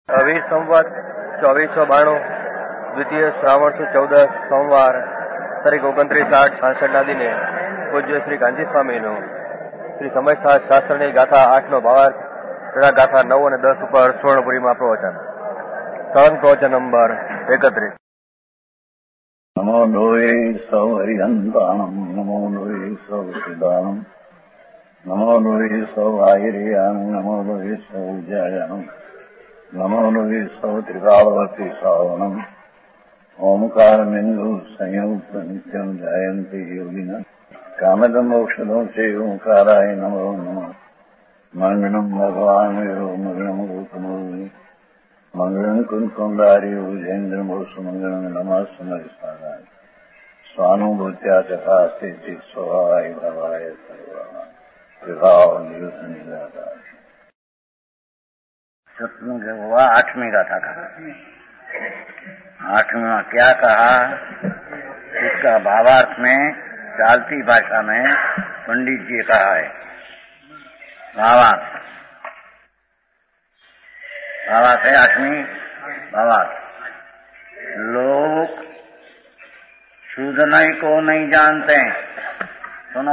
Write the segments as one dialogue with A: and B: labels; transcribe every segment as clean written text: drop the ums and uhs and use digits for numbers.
A: अभी संवत 2492 द्वितीय श्रावण से 14 सोमवार तारीख 29/8/66 દિને પૂજ્ય શ્રી ગાંધી સ્વામીનું શ્રી સમયસ્થા શાસ્ત્રની ગાથા 8નો ભાવાર્થ તથા ગાથા 9 અને 10 ઉપર સ્વર્ણપુરીમાં પ્રવચન. સહન પ્રવચન નંબર 31.
B: નમો લોહે સૌ હરિહંતાણમ નમો લોહે સૌ સિદ્ધાણમ નમો લોહે સૌ આયર્યાણમ નમો લોહે સૌ જયાણમ નમો લોહે સૌ ત્રિકાળવતી શ્રાવણમ ઓમકાર બિંદુ સંયુક્ત નિત્યમ જયંતિ યોગિના કામદમ ઔષધો છે ઓંકારાય નમો નમઃ. મંગળમ ભગવાન વિરો મંગળમ ગોતમોહિ મંગળમ કુંકુંડાર્યો જૈન્દ્રમોષ મંગળમ નમઃ સ્મરિસ્મરાય સ્વાનુભૂત્યા તથા સ્થિતિ સ્વભાવાય ભવાય સર્વા વિભાવ નિયુત નિરાકાર.
C: सत्संग हुआ 8वीं गाथा का. 8वीं में क्या कहा इसका भावार्थ में चालती भाषा में पंडित जी कहा है. भावार्थ है 8वीं भावार्थ. लोग शुद्धनई को नहीं जानते. सुनो,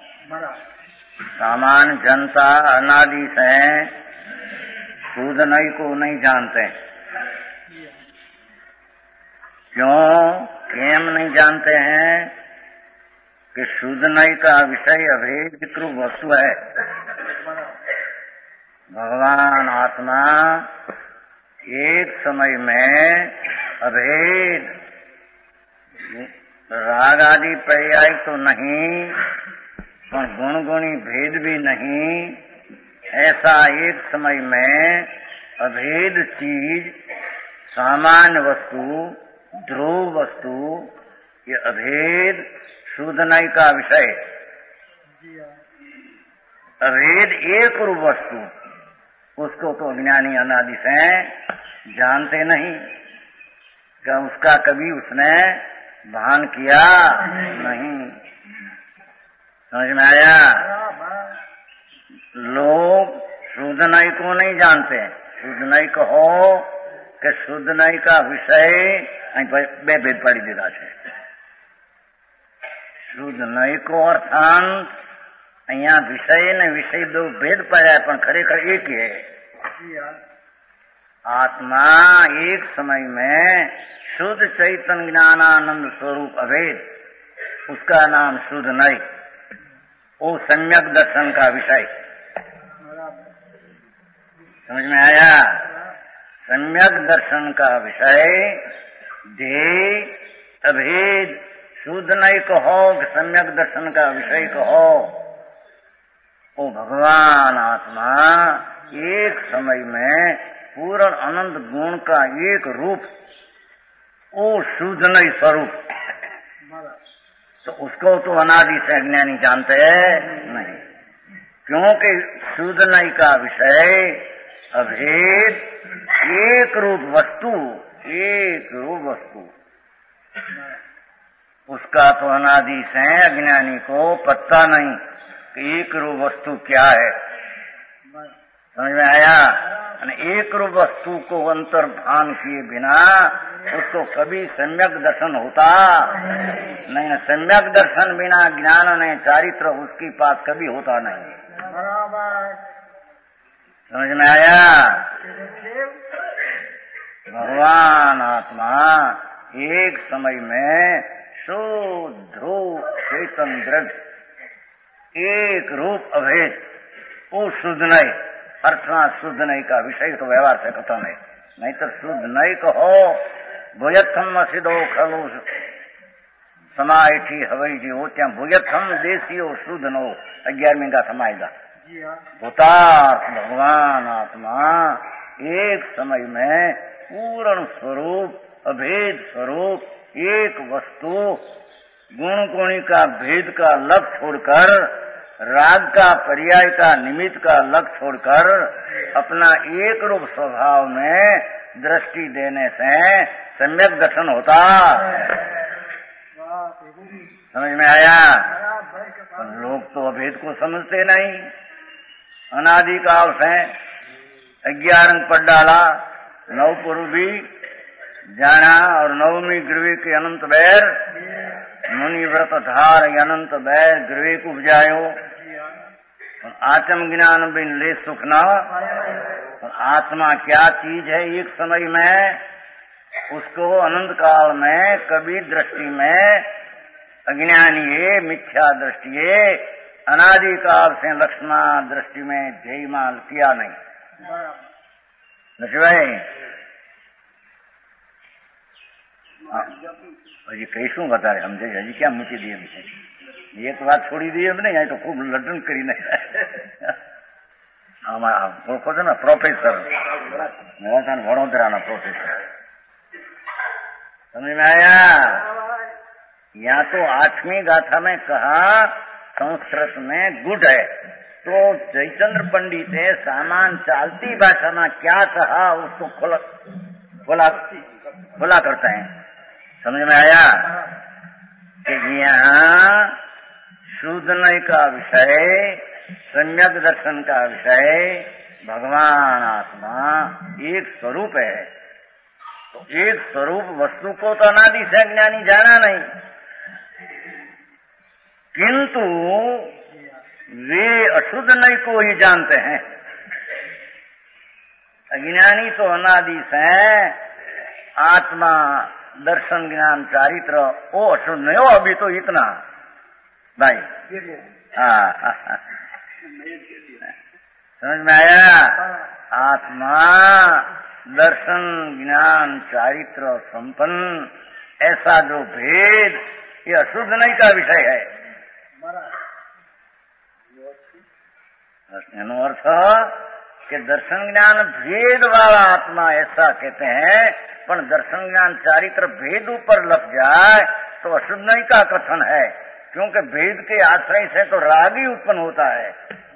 C: सामान्य जनता अनादि से शुद्धनई को नहीं जानते. क्यों नहीं जानते हैं कि शुद्धनई का विषय अभेद विकृत वस्तु है. भगवान आत्मा एक समय में अभेद राग आदि पर्याय तो नहीं और गुण गुणी भेद भी नहीं. ऐसा एक समय में अभेद चीज, सामान्य वस्तु, ध्रुव वस्तु, ये अभेद शुद्धनई का विषय. अभेद एक रूप वस्तु उसको तो अज्ञानी अनादि से जानते नहीं. क्या उसका कभी उसने भान किया नहीं. समझ में आया? लोग शुद्धनई को नहीं जानते. शुद्धनई कहो कि शुद्धनई का विषय બે ભેદ પાડી દીધા છે. શુદ્ધનઈ કો અર્થાંત અહીંયા વિષય ને વિષય દો ભેદ પાડ્યા પણ ખરેખર એક है. आत्मा एक समय में शुद्ध चैतन्य ज्ञानानंद स्वरूप अभेद, उसका नाम शुद्धनई. वो सम्यक दर्शन का विषय. समझ में आया? सम्यक दर्शन का विषय ध्येय अभेद. शुद्धनई कहो कि सम्यक दर्शन का विषय कहो. वो भगवान आत्मा एक समय में पूर्ण अनंत गुण का एक रूप, वो शुद्धनई स्वरूप. तो उसको तो अनादि से अज्ञानी जानते नहीं. क्योंकि शुद्धनई का विषय अभेद एक रूप वस्तु, एक रूप वस्तु, उसका तो अनादि से अज्ञानी को पता नहीं कि एक रूप वस्तु क्या है. समझ में आया? एक रूप वस्तु को अंतर्भान किए बिना उसको कभी सम्यक दर्शन होता नहीं. सम्यक दर्शन बिना ज्ञान ने चारित्र उसके पास कभी होता नहीं. समझ में आया? भगवान आत्मा एक समय में शुद्ध चेतन द्रव्य एक रूप अभेद, वो शुद्धनई अर्थात शुद्धनई का विषय तो व्यवहार से खत्म है. नहीं तो शुद्धनई कहो भुजत्थम असिदो खलो समायठी हवई जी हो त्या भुजत्थम देसियो शुद्ध नो 11वीं का समाएगा. भूतार्थ भगवान आत्मा एक समय में पूर्ण स्वरूप अभेद स्वरूप एक वस्तु गुण गुणी का भेद का लक्ष्य छोड़कर, राग का पर्याय का निमित्त का लक्ष्य छोड़कर अपना एक रूप स्वभाव में दृष्टि देने से सम्यक दर्शन होता. समझ में आया? लोग तो अभेद को समझते नहीं. अनादि काल से 11 पढ़ डाला नवपूर्वी जाना और नवमी गृह के अनंत बैर मुनि व्रत धार अनंत बैर गृह को उपजायो आत्म ज्ञान बिन ले सुख न। आत्मा क्या चीज है एक समय में, उसको अनंत काल में कभी दृष्टि में अज्ञानी मिथ्या दृष्टि अनादिकाल से लक्ष्मणा दृष्टि में जयमाल किया नहीं। हजी कैसू बता रहे समझे हजी क्या मूकी दिए मुझे एक बात छोड़ी दी हमने यहाँ तो खूब लड्डन करी नहीं। ना प्रोफेसर वडोदरा ना प्रोफेसर समझ में आया। यहाँ तो 8वीं गाथा में कहा संस्कृत में गुड है, तो जयचंद्र पंडित ने सामान चालती भाषा में क्या कहा उसको खोला करते हैं। समझ में आया कि यहाँ शूद्रनय का विषय, सम्यक दर्शन का विषय भगवान आत्मा एक स्वरूप है। तो एक स्वरूप वस्तु को तो अनादि से ज्ञानी जाना नहीं, किंतु वे अशुद्ध नहीं को ही जानते हैं। अज्ञानी तो अनादि से आत्मा दर्शन ज्ञान चारित्र वो अशुद्ध नहीं हो। अभी तो इतना भाई समझ में आया। आत्मा दर्शन ज्ञान चारित्र संपन्न ऐसा जो भेद ये अशुद्ध नहीं का विषय है। एनो अर्थ कि दर्शन ज्ञान भेद वाला आत्मा ऐसा कहते हैं, पर दर्शन ज्ञान चारित्र भेद ऊपर लग जाए तो अशुद्ध नहीं का कथन है, क्योंकि भेद के आश्रय से तो राग ही उत्पन्न होता है।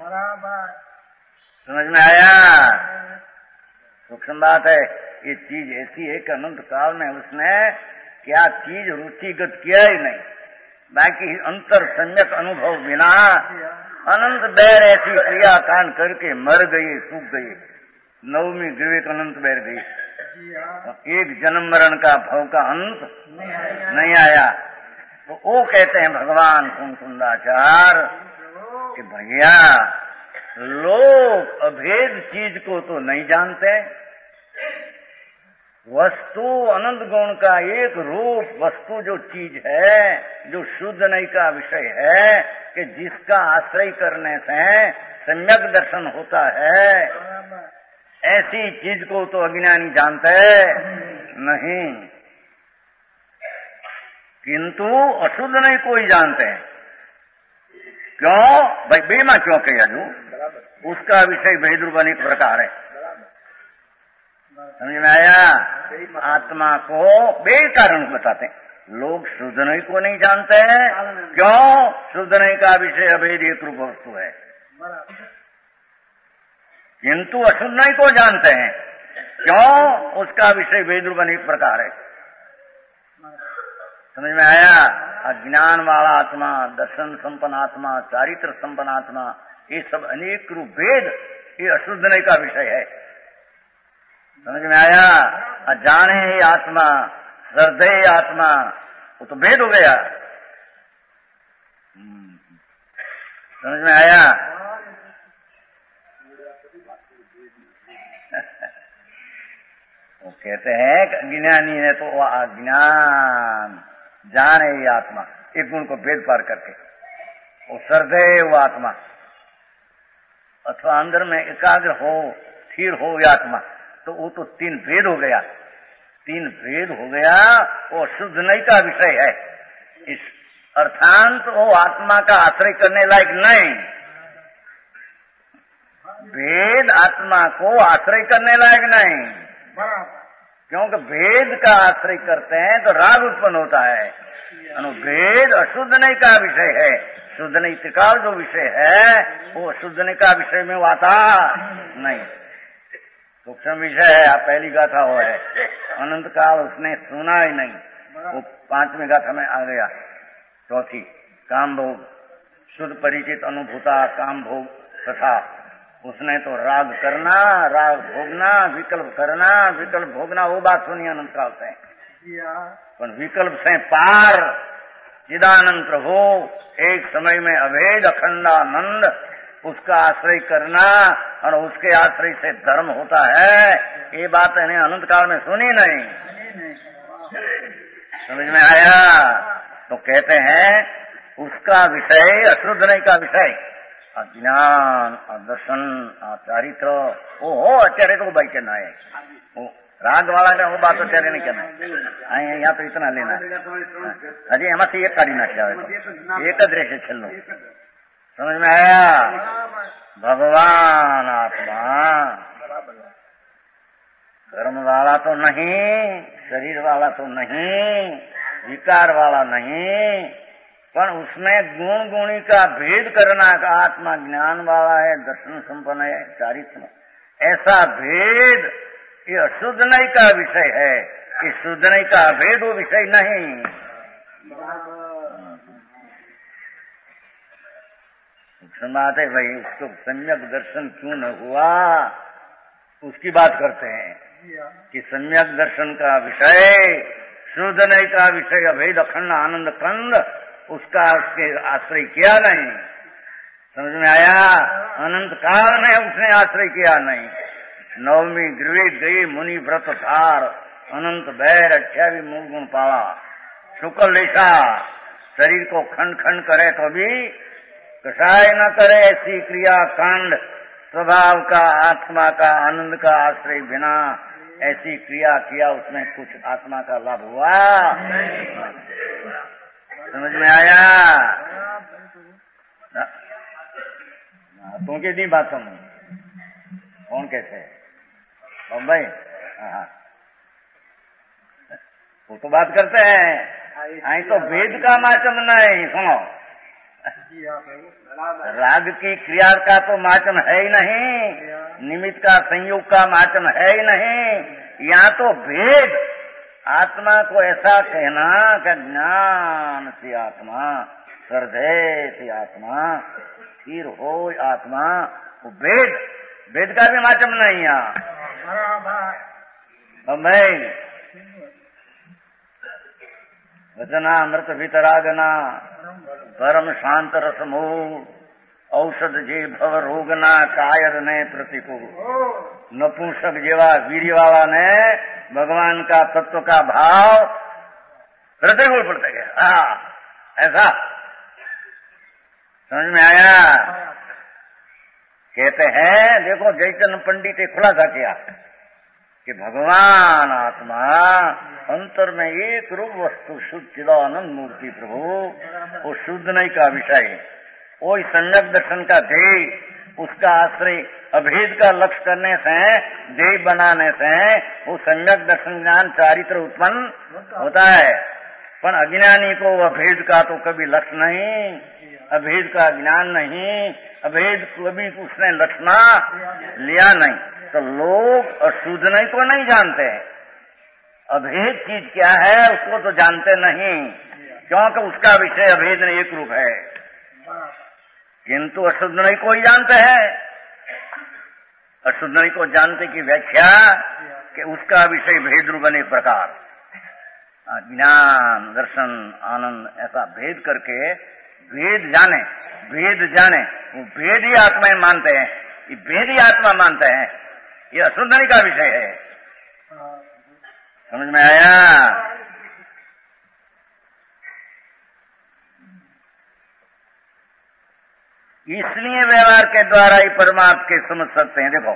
C: समझ में आया। सूक्ष्म बात है। ये चीज ऐसी है कि अनंत काल में उसने क्या चीज रुचिगत किया ही नहीं, बाकी अंतर सम्यक अनुभव बिना अनंत बैर ऐसी क्रिया कांड करके मर गई, सूख गई। नवमी विवेक अनंत बैर गई। एक जन्म मरण का भव का अंत नहीं आया। तो वो कहते हैं भगवान कुंकुंदाचार कि भैया लोग अभेद चीज को तो नहीं जानते। वस्तु अनंत गुण का एक रूप वस्तु जो चीज है, जो शुद्ध नहीं का विषय है, कि जिसका आश्रय करने से सम्यक दर्शन होता है, ऐसी चीज को तो अज्ञानी जानते नहीं, किंतु अशुद्ध नहीं कोई जानते हैं। क्यों भाई? बेमा क्यों कह जो उसका विषय भेद अनेक प्रकार है। समझ में आया। आत्मा को बे कारण बताते हैं। लोग शुद्ध नहीं को नहीं जानते हैं। क्यों? शुद्ध नहीं का विषय अभेद एक रूप वस्तु है, किंतु अशुद्ध नहीं को जानते हैं। क्यों? उसका विषय भेद रूप अनेक प्रकार है। समझ में आया। अज्ञान वाला आत्मा, दर्शन संपन्न आत्मा, चारित्र संपन्न आत्मा, ये सब अनेक रूप भेद, ये अशुद्ध नहीं का विषय है। समझ में आया। अजाने ही आत्मा, श्रद्धेय आत्मा, वो तो भेद हो गया। समझ में आया। वो कहते हैं कि अज्ञानी है तो वह अज्ञान जाने ही आत्मा, एक गुण को भेद पार करके, वो श्रद्धेय वो आत्मा, अथवा अंदर में एकाग्र हो, स्थिर हो ये आत्मा, तो वो तो तीन भेद हो गया। तीन भेद हो गया, वो शुद्ध नहीं का विषय है। इस अर्थांत वो आत्मा का आश्रय करने लायक नहीं। भेद आत्मा को आश्रय करने लायक नहीं, क्योंकि भेद का आश्रय करते हैं तो राग उत्पन्न होता है। भेद अशुद्ध नहीं का विषय है। शुद्ध नहीं त्रिकाल जो विषय है वो शुद्ध नहीं का विषय में आता नहीं। सूक्ष्म विषय है। आप पहली गाथा हो है, अनंत काल उसने सुना ही नहीं, वो 5वीं गाथा में आ गया। चौथी काम भोग, शुद्ध परिचित अनुभूता काम भोग तथा उसने तो राग करना, राग भोगना, विकल्प करना, विकल्प भोगना, वो बात सुनी अनंत काल से। पर विकल्प से पार चिदानंद प्रभु एक समय में अभेद अखंडानंद, उसका आश्रय करना और उसके आश्रय से धर्म होता है, ये बात इन्हें अनंत काल में सुनी नहीं। समझ में आया? तो कहते हैं उसका विषय अशुद्ध नहीं का विषय अज्ञान, दर्शन, चारित्र, वो हो अचारित्र को भाई कहना है। वो राग वाला ने वो बात अचार्य नहीं कहना है। यहाँ तो इतना लेना है। अजी एम से एक काढ़ी नाख्या एक दृश्य छेल्लो। समझ में आया? भगवान आत्मा कर्म वाला तो नहीं, शरीर वाला तो नहीं, विकार वाला नहीं, पर उसमें गुण गुणी का भेद करना का आत्मा ज्ञान वाला है, दर्शन संपन्न है, चारित्र, ऐसा भेद ये अशुद्ध नहीं का विषय है। कि शुद्ध नहीं का भेद वो विषय नहीं। बात है भाई, इसको सम्यक दर्शन क्यों न हुआ उसकी बात करते हैं कि सम्यक दर्शन का विषय शुद्ध नहीं का विषय अभेद अखंड आनंद कंद, उसका उसके आश्रय किया नहीं। समझ में आया? अनंत काल में उसने आश्रय किया नहीं। नवमी द्विवेद गई मुनि व्रत धार, अनंत बैर 28 मूल गुण पावा, शुक्ल लेखा शरीर को खंड खंड करे तो भी कसाय न करे ऐसी क्रिया कांड, स्वभाव का आत्मा का आनंद का आश्रय बिना ऐसी क्रिया किया, उसमें कुछ आत्मा का लाभ हुआ? समझ में आया? तुम कितनी बात सुन, कौन कैसे भाई? हाँ, वो तो बात करते हैं। आई तो वेद का माचन नहीं। सुनो, राग की क्रिया का तो माचन है ही नहीं, निमित्त का संयोग का माचन है ही नहीं। यहाँ तो भेद आत्मा को ऐसा कहना कि ज्ञान से आत्मा, श्रद्धे से आत्मा, स्थिर हो आत्मा, वो वेद, वेद का भी माचम नहीं यहाँ। भाई वचना अमृत भीतरागना, परम शांत रसमो, औषध जे भव रोगना, कायर ने प्रतिकूल। नपुंसक जेवा वीर्यवाला ने भगवान का तत्व का भाव प्रतिकूल पड़ता गया। ऐसा समझ में आया? कहते हैं, देखो जयचंद पंडित ने खुलासा किया कि भगवान आत्मा अंतर में एक रूप वस्तु शुद्ध चिदानंद मूर्ति प्रभु, वो शुद्ध नहीं का विषय, वो सम्यक दर्शन का ध्येय, उसका आश्रय अभेद का लक्ष्य करने से, ध्येय बनाने से वो सम्यक दर्शन ज्ञान चारित्र उत्पन्न होता है। पर अज्ञानी को अभेद का तो कभी लक्ष्य नहीं, अभेद का ज्ञान नहीं, अभेद कभी उसने लक्षणा लिया नहीं। तो लोग अशुद्ध नहीं को नहीं जानते, अभेद चीज क्या है उसको तो जानते नहीं, क्योंकि उसका विषय अभेद नहीं एक रूप है। किंतु अशुद्ध नहीं को ही जानते हैं। अशुद्ध नहीं को जानते की व्याख्या कि उसका विषय भेद रूप अनेक प्रकार, ज्ञान, दर्शन, आनंद, ऐसा भेद करके भेद जाने, भेद जाने, वो भेद ही आत्मा मानते हैं, ये भेद ही आत्मा मानते हैं, ये अशुद्ध नहीं का विषय है। समझ में आया? इसलिए व्यवहार के द्वारा ही परमात्मा के समझ सकते हैं। देखो,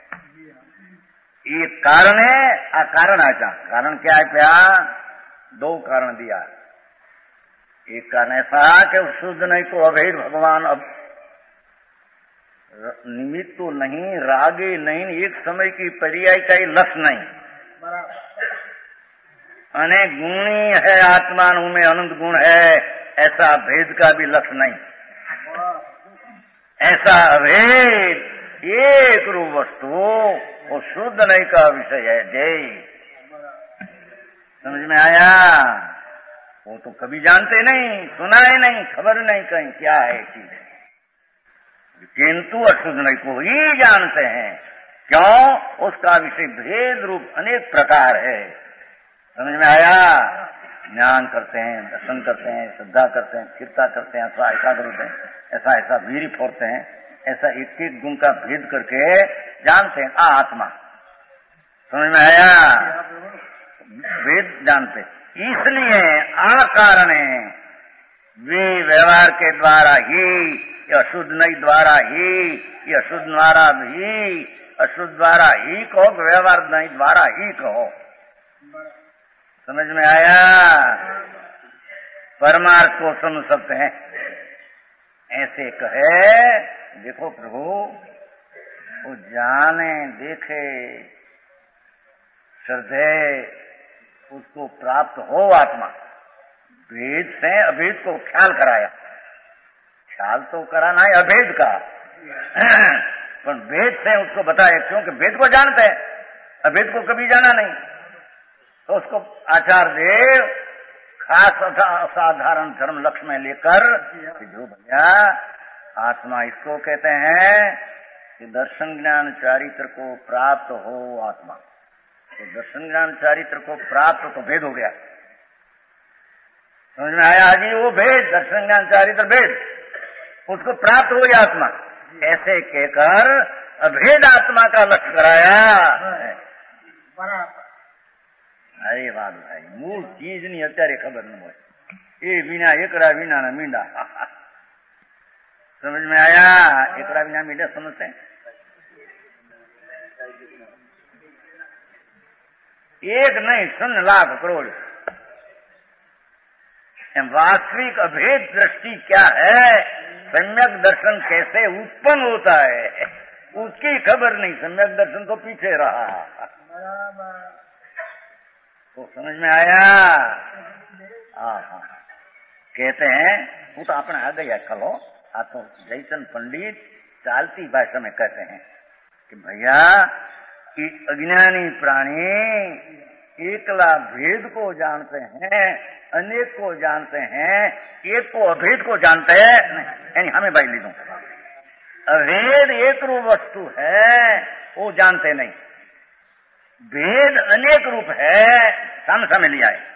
C: ये कारण है, अकारण आचा। कारण क्या है? क्या दो कारण दिया। एक कारण ऐसा कि शुद्ध नहीं तो अभेद भगवान, अब निमित्त तो नहीं, रागे नहीं, एक समय की पर्याय का ही लक्ष्य नहीं, अनेक गुणी है आत्मा में, अनंत गुण है, ऐसा भेद का भी लक्ष्य नहीं। ऐसा अभेद एक रूप वस्तु वो शुद्ध नहीं का विषय है। जय, समझ में आया? वो तो कभी जानते नहीं, सुना ही नहीं, खबर नहीं कहीं क्या है चीज। किंतु अशुद्ध नहीं को ही जानते हैं। क्यों? उसका विषय भेद रूप अनेक प्रकार है। समझ में आया? ज्ञान करते हैं, दर्शन करते हैं, श्रद्धा करते हैं, चिंता करते हैं, ऐसा ऐसा करते हैं, ऐसा ऐसा वीर फोड़ते हैं, ऐसा एक एक गुण का भेद करके जानते हैं आत्मा। समझ में आया? भेद जानते। इसलिए अकारण वे व्यवहार के द्वारा ही, अशुद्ध नहीं द्वारा ही, अशुद्ध द्वारा भी, अशुद्ध द्वारा ही कहो, व्यवहार नहीं द्वारा ही कहो। समझ में आया? परमार्थ को समझ सकते हैं। ऐसे कहे, देखो प्रभु वो जाने देखे श्रद्धे उसको प्राप्त हो आत्मा। भेद से अभेद को ख्याल कराया। ख्याल तो कराना है अभेद का, पर भेद से उसको बताया, क्योंकि भेद को जानते हैं, अभेद को कभी जाना नहीं। तो उसको आचार्य देव खास असाधारण धर्म लक्ष्य में लेकर जो भैया आत्मा इसको कहते हैं कि दर्शन ज्ञान चारित्र को प्राप्त हो आत्मा। तो दर्शन ज्ञान चारित्र को प्राप्त तो भेद हो गया। समझ में आया जी? वो भेद दर्शन ज्ञान चारित्र भेद उसको प्राप्त हो गया आत्मा। ऐसे कहकर अभेद आत्मा का लक्ष्य कराया। अरे बात भाई मूल चीज नहीं अत्यारे खबर न हो। ये बिना एकड़ा बिना न मींडा। समझ में आया? एकड़ा बिना मींडा समझते हैं? एक नहीं 100 लाख करोड़। वास्तविक अभेद दृष्टि क्या है, सम्यक दर्शन कैसे उत्पन्न होता है, उसकी खबर नहीं। सम्यक दर्शन तो पीछे रहा। तो समझ में आया? हाँ, कहते हैं वो तो अपने आ गया कल हो। आप तो जयचंद पंडित चालती भाषा में कहते हैं कि भैया कि अज्ञानी प्राणी एकला भेद को जानते हैं, अनेक को जानते हैं, एक को अभेद को जानते हैं। यानी हमें भाई ली दो, अभेद एक रूप वस्तु है वो जानते नहीं, भेद अनेक रूप है सामने लिया है।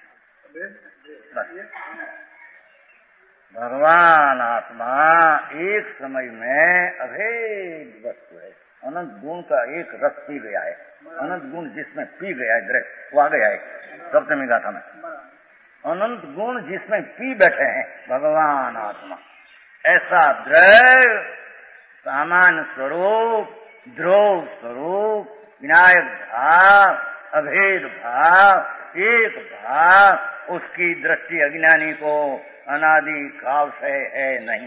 C: भगवान आत्मा एक समय में अभेद वस्तु है। अनंत गुण का एक रस पी गया है। अनंत गुण जिसमें पी गया है दृश्य वो आ गया है सप्तमी गाथा में। अनंत गुण जिसमें पी बैठे हैं भगवान आत्मा। ऐसा द्रव्य सामान्य स्वरूप, ध्रुव स्वरूप, विनायक भाव, अभेद भाव, एक भाव, उसकी दृष्टि अज्ञानी को अनादि काल से है नहीं।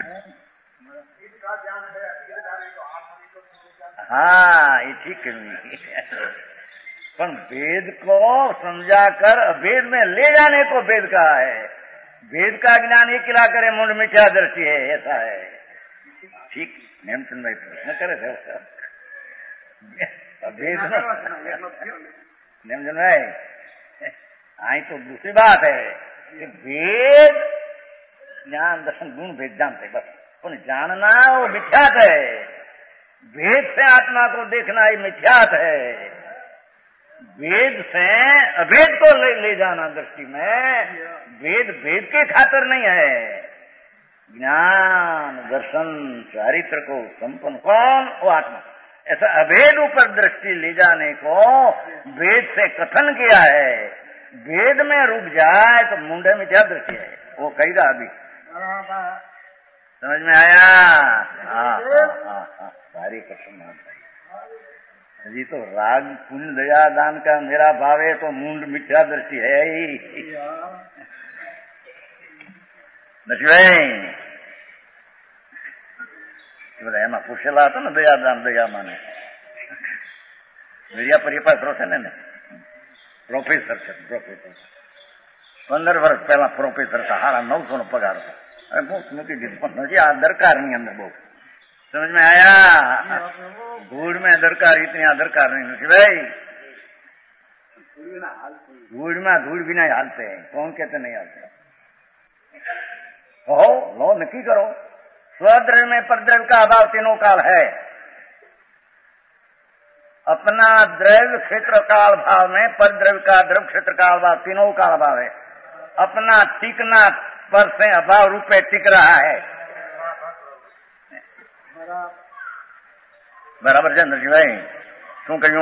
C: हाँ ये ठीक है। पर वेद को समझाकर अभेद में ले जाने को वेद कहा है। वेद का ज्ञान ये किला करे मुंड मिथ्या दृष्टि है, ऐसा है। ठीक नेमचंद भाई प्रश्न करे थे वेद नेमचंद भाई आई तो दूसरी बात है कि वेद ज्ञान दर्शन गुण भेद जानते बस, उन जानना वो मिथ्यात है। वेद से आत्मा को देखना ही मिथ्यात है। वेद से अभेद को ले जाना दृष्टि में, वेद वेद के खातिर नहीं है। ज्ञान दर्शन चारित्र को संपन्न कौन? वो आत्मा। ऐसा अभेद ऊपर दृष्टि ले जाने को वेद से कथन किया है। वेद में रुक जाए तो मुंडे में क्या दृष्टि है, वो कहेगा अभी। समझ में आया? हाँ सारी कथन जी। तो राग पुण्य दया दान का मेरा भाव है तो मुंड मिथ्या दृष्टि है ही। એમાં પૂછેલા હતા ને દયાદાન દયા માને વીર્યા પરિપાસ છે ને પ્રોફેસર છે, પ્રોફેસર 15 વર્ષ પહેલા પ્રોફેસર હતા, હારા 900 નો પગાર હતો. હવે બહુ મૂકી દીધું, પણ હજી આ દરકાર ની અંદર બહુ समझ में आया? धूड़ में दरकार इतनी दरकार नहीं भाई। धूड़ में धूड़ भी नहीं हालते हैं, कौन कहते नहीं हालते? हो लो नक्की करो स्वद्रव्य में परद्रव्य का अभाव तीनों काल है। अपना द्रव्य क्षेत्र काल भाव में परद्रव्य का द्रव्य क्षेत्र काल भाव तीनों काल भाव है। अपना टिकना पर से अभाव रूपे टिक रहा है। बराबर છે નરસિંહભાઈ? શું કહ્યું?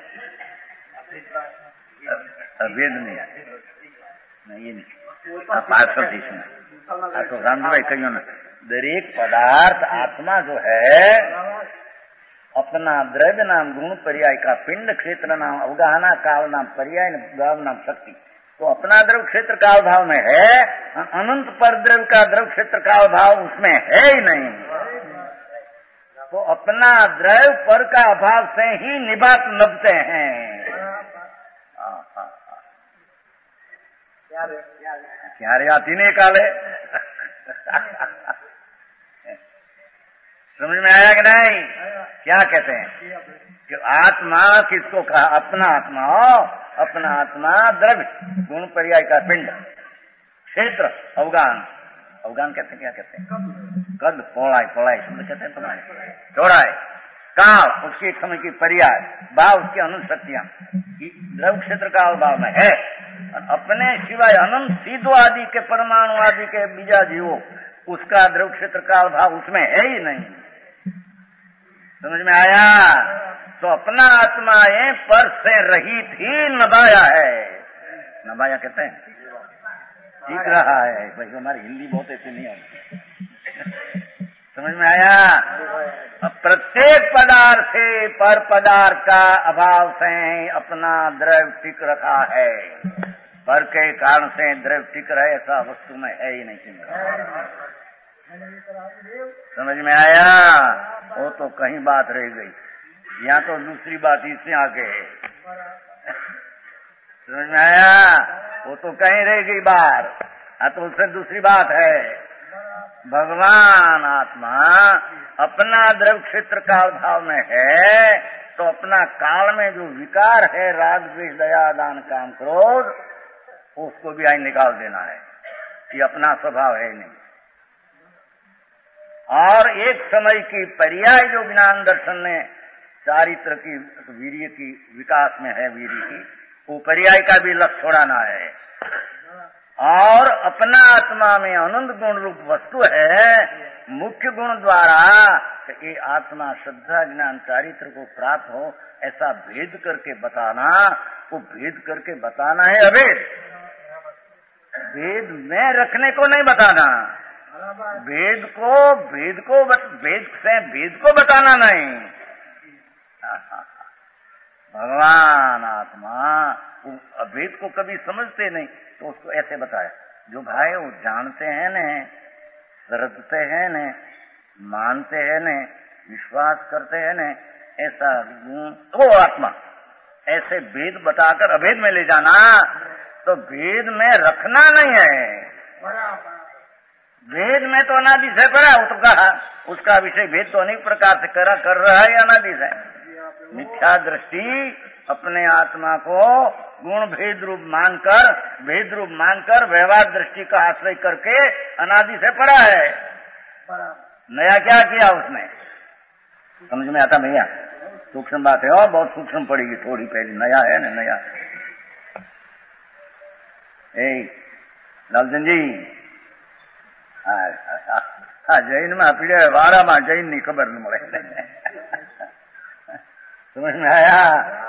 C: ભેદ નહીં, એ નહીં, પાછળથી છે આ તો રામજીભાઈ કહ્યું ને, દરેક पदार्थ आत्मा जो है अपना द्रव्य नाम गुण पर्याय का पिंड क्षेत्र नाम अवगाहना काल नाम पर्याय भाव नाम शक्ति, तो अपना द्रव्य क्षेत्र काल भाव में है। अनंत पर द्रव्य का द्रव्य क्षेत्र काल भाव उसमें है ही नहीं। तो अपना द्रव्य पर का अभाव से ही निबात नभते हैं। क्यारे आती नहीं काले समझ में आया कि नहीं? क्या कहते हैं कि आत्मा किसको कहा? अपना आत्मा हो। अपना आत्मा द्रव्य गुण पर्याय का पिंड क्षेत्र अवगान, अवगान कहते हैं, क्या कहते हैं? कद पौड़ाई, पौड़ाई शब्द कहते हैं तुम्हारे, चौड़ाई, काल उसकी एक समय की पर्याय, भाव उसकी अनंत शक्तियां द्रव्य क्षेत्र काल भाव में है। अपने सिवाय अनंत सीधो आदि के परमाणु आदि के बीजा जीवो उसका द्रव्य क्षेत्र काल भाव उसमें है ही नहीं। समझ में आया? तो अपना आत्मा ये पर से रहित ही नभाया है। नभाया कहते हैं ठीक रहा है भाई, हमारी हिंदी बहुत ऐसी नहीं आती। समझ में आया? अब प्रत्येक पदार्थ से पर पदार्थ का अभाव से अपना द्रव्य टिक रखा है। पर के कारण से द्रव्य टिक रहे ऐसा वस्तु में है ही नहीं। समझ में आया? वो तो कहीं बात रह गई, यहाँ तो दूसरी बात इससे आगे है। समझ में आया? वो तो कहीं रह गई बात, तो उससे दूसरी बात है। भगवान आत्मा अपना द्रव्य क्षेत्र काल भाव में है, तो अपना काल में जो विकार है राग द्वेष दया दान काम क्रोध, उसको भी आई निकाल देना है। ये अपना स्वभाव है नहीं। और एक समय की पर्याय जो ज्ञान दर्शन ने चारित्र की वीर्य की विकास में है, वीर्य की वो पर्याय का भी लक्ष्य छोड़ाना है। और अपना आत्मा में अनंत गुण रूप वस्तु है, मुख्य गुण द्वारा ये आत्मा श्रद्धा ज्ञान चारित्र को प्राप्त हो ऐसा भेद करके बताना, वो भेद करके बताना है अभेद। भेद में रखने को नहीं बताना, भेद को बताना नहीं। भगवान आत्मा अभेद को कभी समझते नहीं, तो उसको ऐसे बताया। जो भाई वो जानते हैं ने, श्रद्धते हैं ने, मानते हैं ने, विश्वास करते हैं ने, ऐसा वो आत्मा ऐसे भेद बताकर अभेद में ले जाना, तो भेद में रखना नहीं है। भेद में तो अनादि से पड़ा, वो तो कहा उसका विषय भेद तो अनेक प्रकार से कर रहा है अनादि से। मिथ्या दृष्टि अपने आत्मा को गुण भेद रूप मानकर व्यवहार दृष्टि का आश्रय करके अनादि से पड़ा है। नया क्या किया उसने? समझ में आता भैया? सूक्ष्म बात है और बहुत सूक्ष्म पड़ेगी थोड़ी, पहले नया है ना, नया। लालचंद जी जैन में पीड़े वारा में जैन नहीं खबर न મળે। समझ में आया?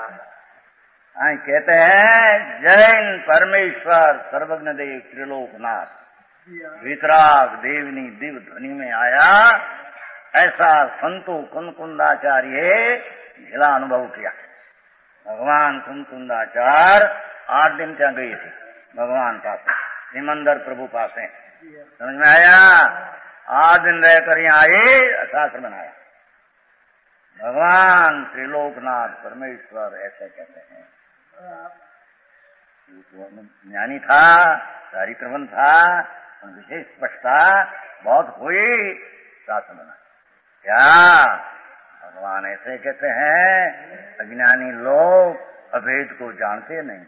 C: कहते हैं जैन परमेश्वर सर्वज्ञ देव त्रिलोकनाथ वितराग देवनी दिव्य ध्वनि में आया, ऐसा संतो कुंकुंदाचार्य जिला अनुभव किया। भगवान कुंकुंदाचार्य 8 दिन क्या गए थे भगवान पास, सिमंदर प्रभु पास है। समझ में आया? 8 दिन रहकर यहाँ आए, शास्त्र बनाया। भगवान त्रिलोकनाथ परमेश्वर ऐसे कहते हैं। ज्ञानी था, चारित्रवन था, विशेष स्पष्टता बहुत हुई, शास्त्र बना। क्या भगवान ऐसे कहते हैं? अज्ञानी लोग अभेद को जानते नहीं।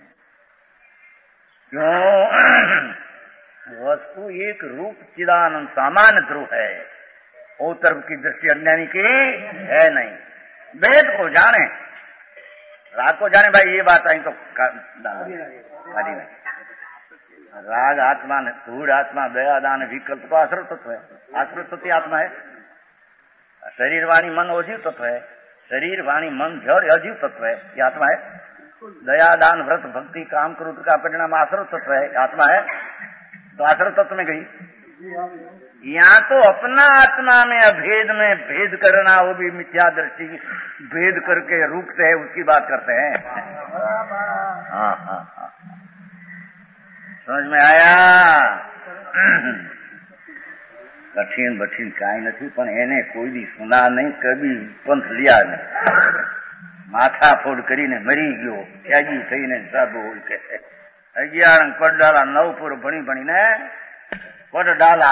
C: क्यों? वस्तु एक रूप चिदानंद सामान्य ध्रुव है, वो तरफ की दृष्टि अज्ञानी की है नहीं। वेद को जाने, राग को जाने, भाई ये बात आई तो खाली नहीं। राग आत्मा, धूढ़ आत्मा, दया दान विकल्प तो आश्रव तत्व है। आश्रव तत्व आत्मा है। शरीर वाणी मन अजीव तत्व है। शरीर वाणी मन जड़ अजीव तत्व है, ये आत्मा है। दया दान व्रत भक्ति काम क्रोध का परिणाम आश्रव तत्व है, आत्मा है। तो आश्रव तत्व में गई। यहाँ तो अपना आत्मा में अभेद में भेद करना, वो भी मिथ्या दृष्टि भेद करके रूपते है, उसकी बात करते हैं। हाँ हाँ हाँ, समझ में आया? कठिन बठिन काई नहीं, पण एने कोई भी सुना नहीं, कभी पंथ लिया नहीं। माथाफोड़ કરીને મરી ગયો, ત્યાગી થઈને સાધુ હોય કે 11 પડ ડાલા 9 પૂર ભણી ભણીને પડ ડાલા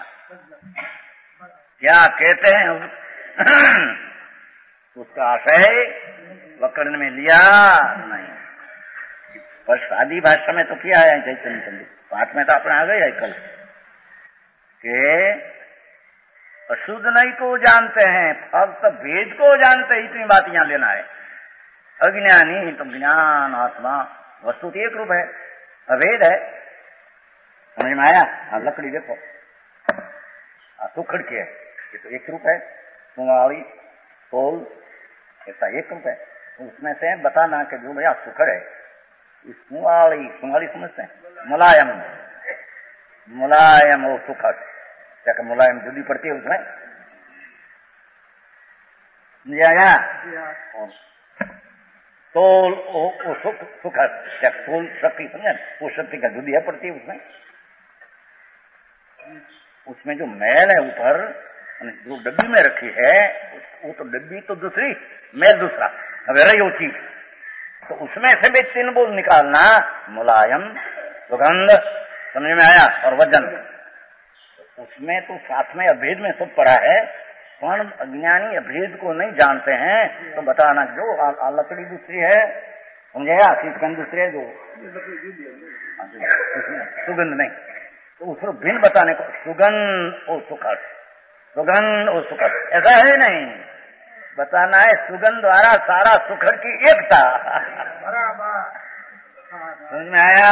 C: क्या कहते हैं उसका आशय वकर्ण में लिया नहीं। पर शादी भाषा में तो किया है चैतन्य पंडित, पाठ में तो अपने आ गए है कल के अशुद्ध नहीं को जानते हैं, फक्त भेद को जानते हैं, इतनी बात यहाँ लेना है। अज्ञानी तो ज्ञान आत्मा वस्तु एक रूप है, अभेद है। समझ में आया? हाँ, लकड़ी देखो सुखड़ के है, ये तो एक रूप है। सुंगाड़ी तोल ऐसा एक रूप है। उसमें से बताना कि जो भैया सुखड़ है, सुंगाड़ी समझते हैं, मुलायम मुलायम और सुखड़, क्या मुलायम जुदी पड़ती है उसमें। आया तोल ओ सुखड़, क्या तोल शक्ति समझे, वो शक्ति का जुदी है पड़ती है उसमें। उसमें जो मैल है ऊपर जो डब्बी में रखी है, वो तो डब्बी तो दूसरी, मैल दूसरा, अब रही वो चीज, तो उसमें से भी 3 बोल निकालना, मुलायम, सुगंध, समझ में आया, और वजन। उसमें तो साथ में अभेद में सब पड़ा है, पर अज्ञानी अभेद को नहीं जानते हैं। तो बताना जो लकड़ी दूसरी है, समझेगा, शीशकन दूसरी है, जो सुगंध नहीं, तो उसको भिन्न बताने को सुगंध और सुखड़, सुगंध और सुखड़ ऐसा है नहीं, बताना है सुगंध द्वारा सारा सुखड़ की एकता। समझ में आया?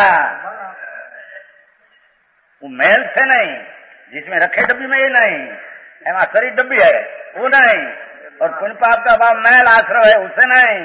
C: वो मैल से नहीं, जिसमें रखे डब्बी में ये नहीं, एमा शरीर डब्बी है वो नहीं, और पुण्य पाप का भाव मैल आश्रय है उससे नहीं।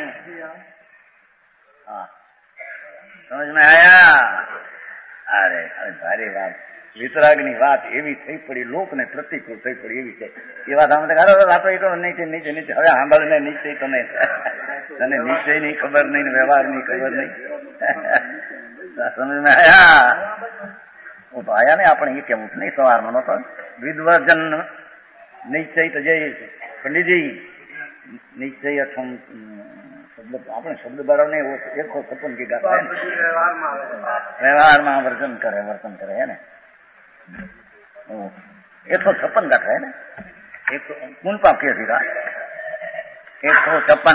C: हाँ, समझ में आया? अरे अरे भारी बात, વિતરાગની વાત એવી થઈ પડી, લોકને પ્રતિકૂળ થઈ પડી એવી છે। એ વાત આપણે કરો આપણે કરો નીચે નીચે નીચે, હવે સાંભળને નીચે તને નિશ્ચયની ખબર નહીં ને વ્યવહારની ખબર નહીં। સમજ में आया? वो तो आया नहीं, આપણે એ કેવું નહીં સવારમાં નતો વિદ્વજન નિશ્ચય તો જય पंडित जी निश्चय अथम शब्द આપણે શબ્દ બરાબર નહીં, वो 156 की गाथा है, व्यवहार में वर्तन करे है ना, 156 गाथा है ना। एक कौन पाप किया थी 156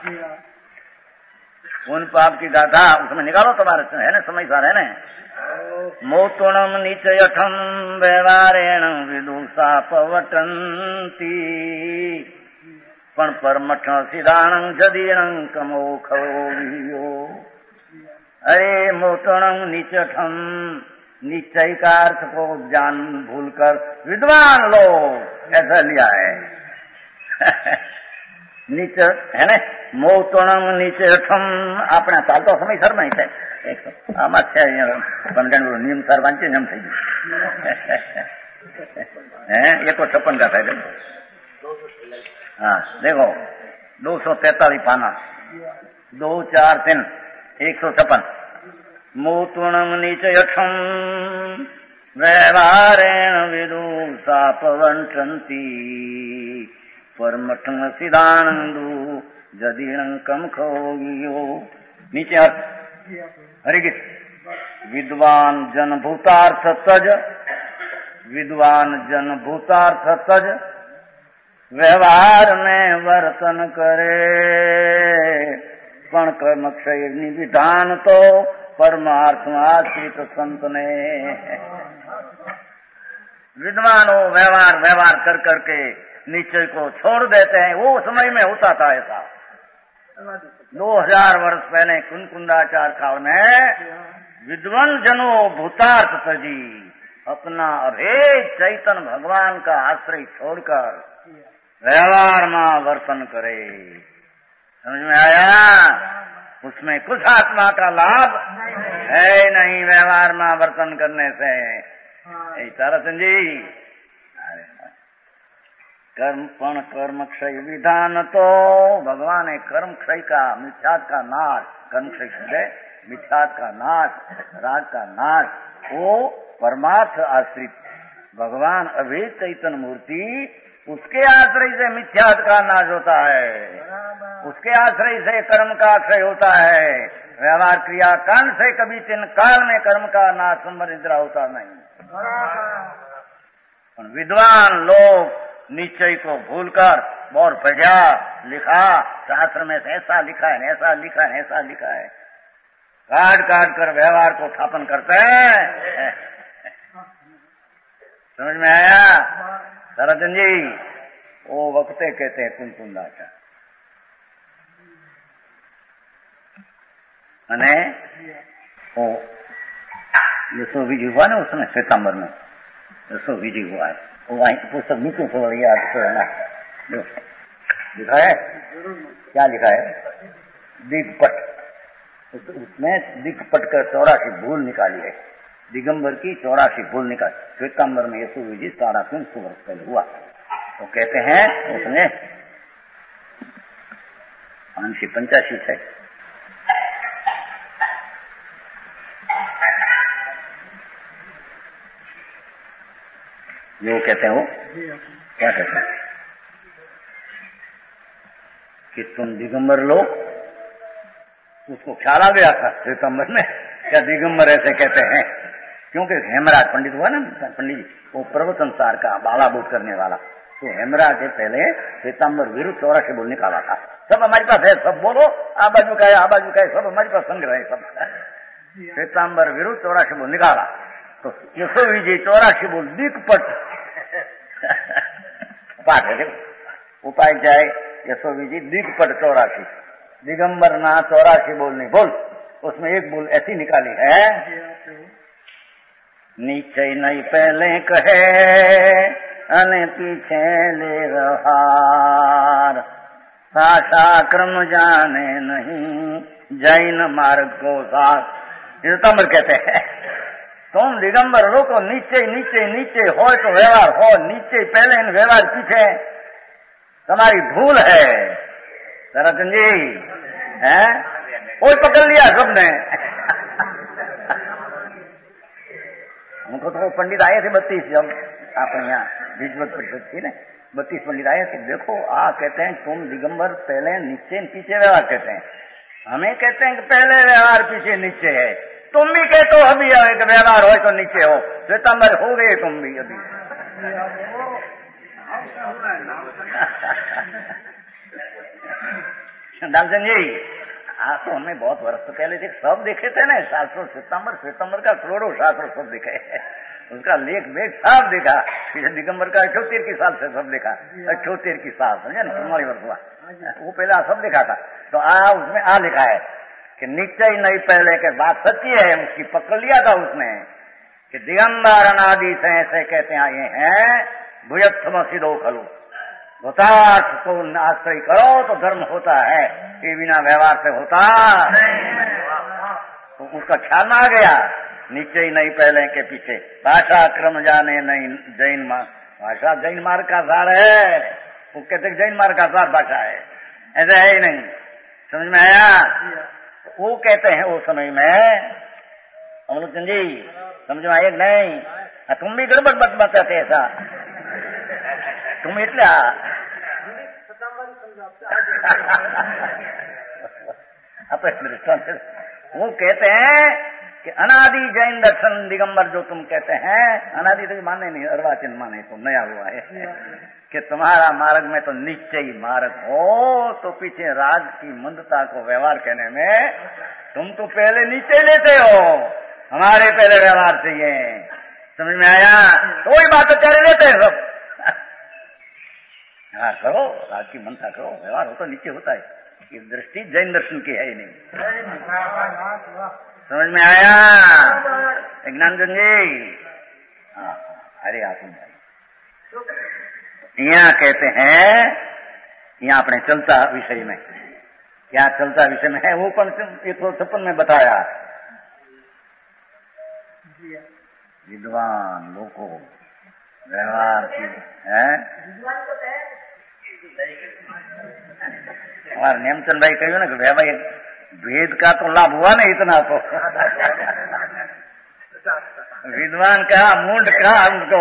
C: कौन पाप की गाथा, उसमें निकालो तुम्हारे है ना, समय सार है ना। मोतुणम निचयठम व्यवहारेण विदुषा पवटंती पण परमठ सिदाणं जदीणं कमोखो वियो। अरे मोतुणम निचठम, निश्चय का अर्थ को जान भूल कर विद्वान लोग ऐसा लिया है। नीच है ना, मोतुणम निचठम अपना चाल तो समय सर नहीं थे, આમાં છે નિયમ સર વાંચી નિયમ થઈ ગયું હે 156 का था। हाँ देखो 243 पाना 2 4 3 156 मोतुणम निचयठम व्यवहारेण विदुषा पवंटन्ति परमठं सिदानंदु जदीणं कम खोगियो। नीचे अर्थ हरिगित विद्वान जन भूतार्थ तज, विद्वान जन भूतार्थ तज व्यवहार में वर्तन करे पण कर्म क्षय विधान तो परमार्थ आश्रित संत ने। विद्वान हो व्यवहार कर करके निश्चय को छोड़ देते हैं। वो समय में होता था ऐसा। 2000 वर्ष पहले कुंकुंदाचार्य काल में विद्वान जनों भूतार्थ तजी अपना अभेद चैतन्य भगवान का आश्रय छोड़कर व्यवहार में वर्तन करे। समझ में आया? उसमें कुछ आत्मा का लाभ है नहीं व्यवहार में वर्तन करने से। ताराचंद जी, कर्म क्षय विधान तो भगवान है कर्म क्षय का, मिथ्यात का नाश, कर्म क्षय है मिथ्यात का नाश, राग का नाश। वो परमार्थ आश्रित भगवान अभेद चैतन्य मूर्ति, उसके आश्रय से मिथ्यात का नाश होता है, उसके आश्रय से कर्म का क्षय होता है। व्यवहार क्रिया कांड से कभी तीन काल में कर्म का नाश संबंधित होता नहीं। विद्वान लोग निश्चय को भूलकर और प्रजा लिखा, शास्त्र में ऐसा लिखा है, ऐसा लिखा है, ऐसा लिखा है, काट कर व्यवहार को स्थापन करते हैं। समझ में आया? सनातन जी, वो वक्ते कहते हैं कुंकुंदाचार्य। मैंने वो यशो विजय हुआ ना उसमें सितंबर में, यशो विजय हुआ है, वो वहीं पुस्तक नीचे से याद करना लिखा है। क्या लिखा है? दिग्पट। उसमें दिग्पट का 84 भूल निकाली है, दिगंबर की 84 भूल निकाली। श्वेतांबर में यशो विजय 350 वर्ष पहले हुआ। तो कहते हैं उसने 85 है। जो कहते हैं वो क्या कहते हैं कि तुम दिगंबर लोग, उसको ख्याल आ गया था सितंबर में क्या दिगंबर ऐसे कहते हैं, क्योंकि हेमराज पंडित हुआ ना, पंडित जी वो प्रवचन सार का बाला बोध करने वाला, तो हेमराज से पहले सितंबर विरुद्ध 84 बोल निकाला था। सब हमारे पास है, सब बोलो, आ बाजू का है, आ बाजू का है, सब हमारे पास संग्रह है सब। सितंबर विरुद्ध 84 बोल निकाला। तो यशो विजय 84 बोल दिक्पट पाठ है, उपाय जाए यशो विजय दिग्पट 84, दिगंबर ना 84 बोल नहीं बोल। उसमें एक बोल ऐसी निकाली है, नीचे नहीं पहले कहे अने पीछे ले रहार, भाषा क्रम जाने नहीं जैन मार्ग को साथ। तमर कहते हैं तुम दिगंबर रोको, नीचे नीचे नीचे हो तो व्यवहार हो, नीचे पहले इन व्यवहार पीछे, तुम्हारी भूल है। सनातन जी है कोई पकड़ लिया सबने। हमको तो पंडित आए थे 32, जब अपने यहाँ बीजवत परिषद थी ना, 32 पंडित आए थे। देखो कहते हैं तुम दिगंबर पहले नीचे पीछे व्यवहार कहते हैं, हमें कहते हैं कि पहले व्यवहार पीछे नीचे है। तुम भी कहते हो अभी एक व्यवहार हो तो नीचे हो, सितंबर हो गए तुम भी अभी। डालचंद जी तो हमें बहुत वर्ष पहले सब देखे थे ना, शास्त्रों सितंबर का करोड़ों शास्त्रों सब दिखे, उसका लेख वेख सब देखा। दिगंबर का 78 की साल से सब देखा, 78 की साल समझे ना, 44 वर्ष हुआ, वो पहले सब देखा था। तो उसमें लिखा है कि नीचे ही नहीं पहले के बात सच्ची है, उसकी पकड़ लिया था उसने कि दिगंबर अनादि से ऐसे कहते आए हैं, भुजत्थम सिद्धो खलु, भूतार्थ को आश्रय करो तो धर्म होता है, ये बिना व्यवहार से होता तो उसका ख्याल में आ गया। नीचे ही नहीं पहले के पीछे, भाषा क्रम जाने नहीं जैन मार्ग, भाषा जैन मार्ग का सार है, वो कहते जैन मार्ग का सार भाषा है, ऐसा है ही नहीं। समझ में आया? वो कहते हैं उस समय में, अमृतचंद जी समझ में आए नहीं? तुम भी गड़बड़ मत बताते ऐसा, तुम इतना वो कहते हैं कि अनादि जैन दर्शन दिगंबर जो तुम कहते हैं, अनादि तो माने नहीं, अर्वाचीन माने तो नया हुआ है कि तुम्हारा मार्ग में तो निश्चय ही मार्ग हो, तो पीछे राग की मंदता को व्यवहार कहने में तुम तो पहले नीचे लेते हो, हमारे पहले व्यवहार चाहिए। समझ में आया? तो वही बात तो कर लेते हैं सब। हाँ करो, राज की मनता करो, व्यवहार हो तो नीचे होता है। ये दृष्टि जैन दर्शन की है ही नहीं। समझ में आया ज्ञानचंद जी? हाँ, अरे आत्म यहाँ कहते हैं, यहाँ अपने चलता विषय में क्या चलता विषय में है वो 156 में बताया। विद्वान लोगों व्यवहार की है। हमारे नेमचंद भाई कहियो ना कि भाई भेद का तो लाभ हुआ ना इतना तो। विद्वान कहा मूड कहा उनको,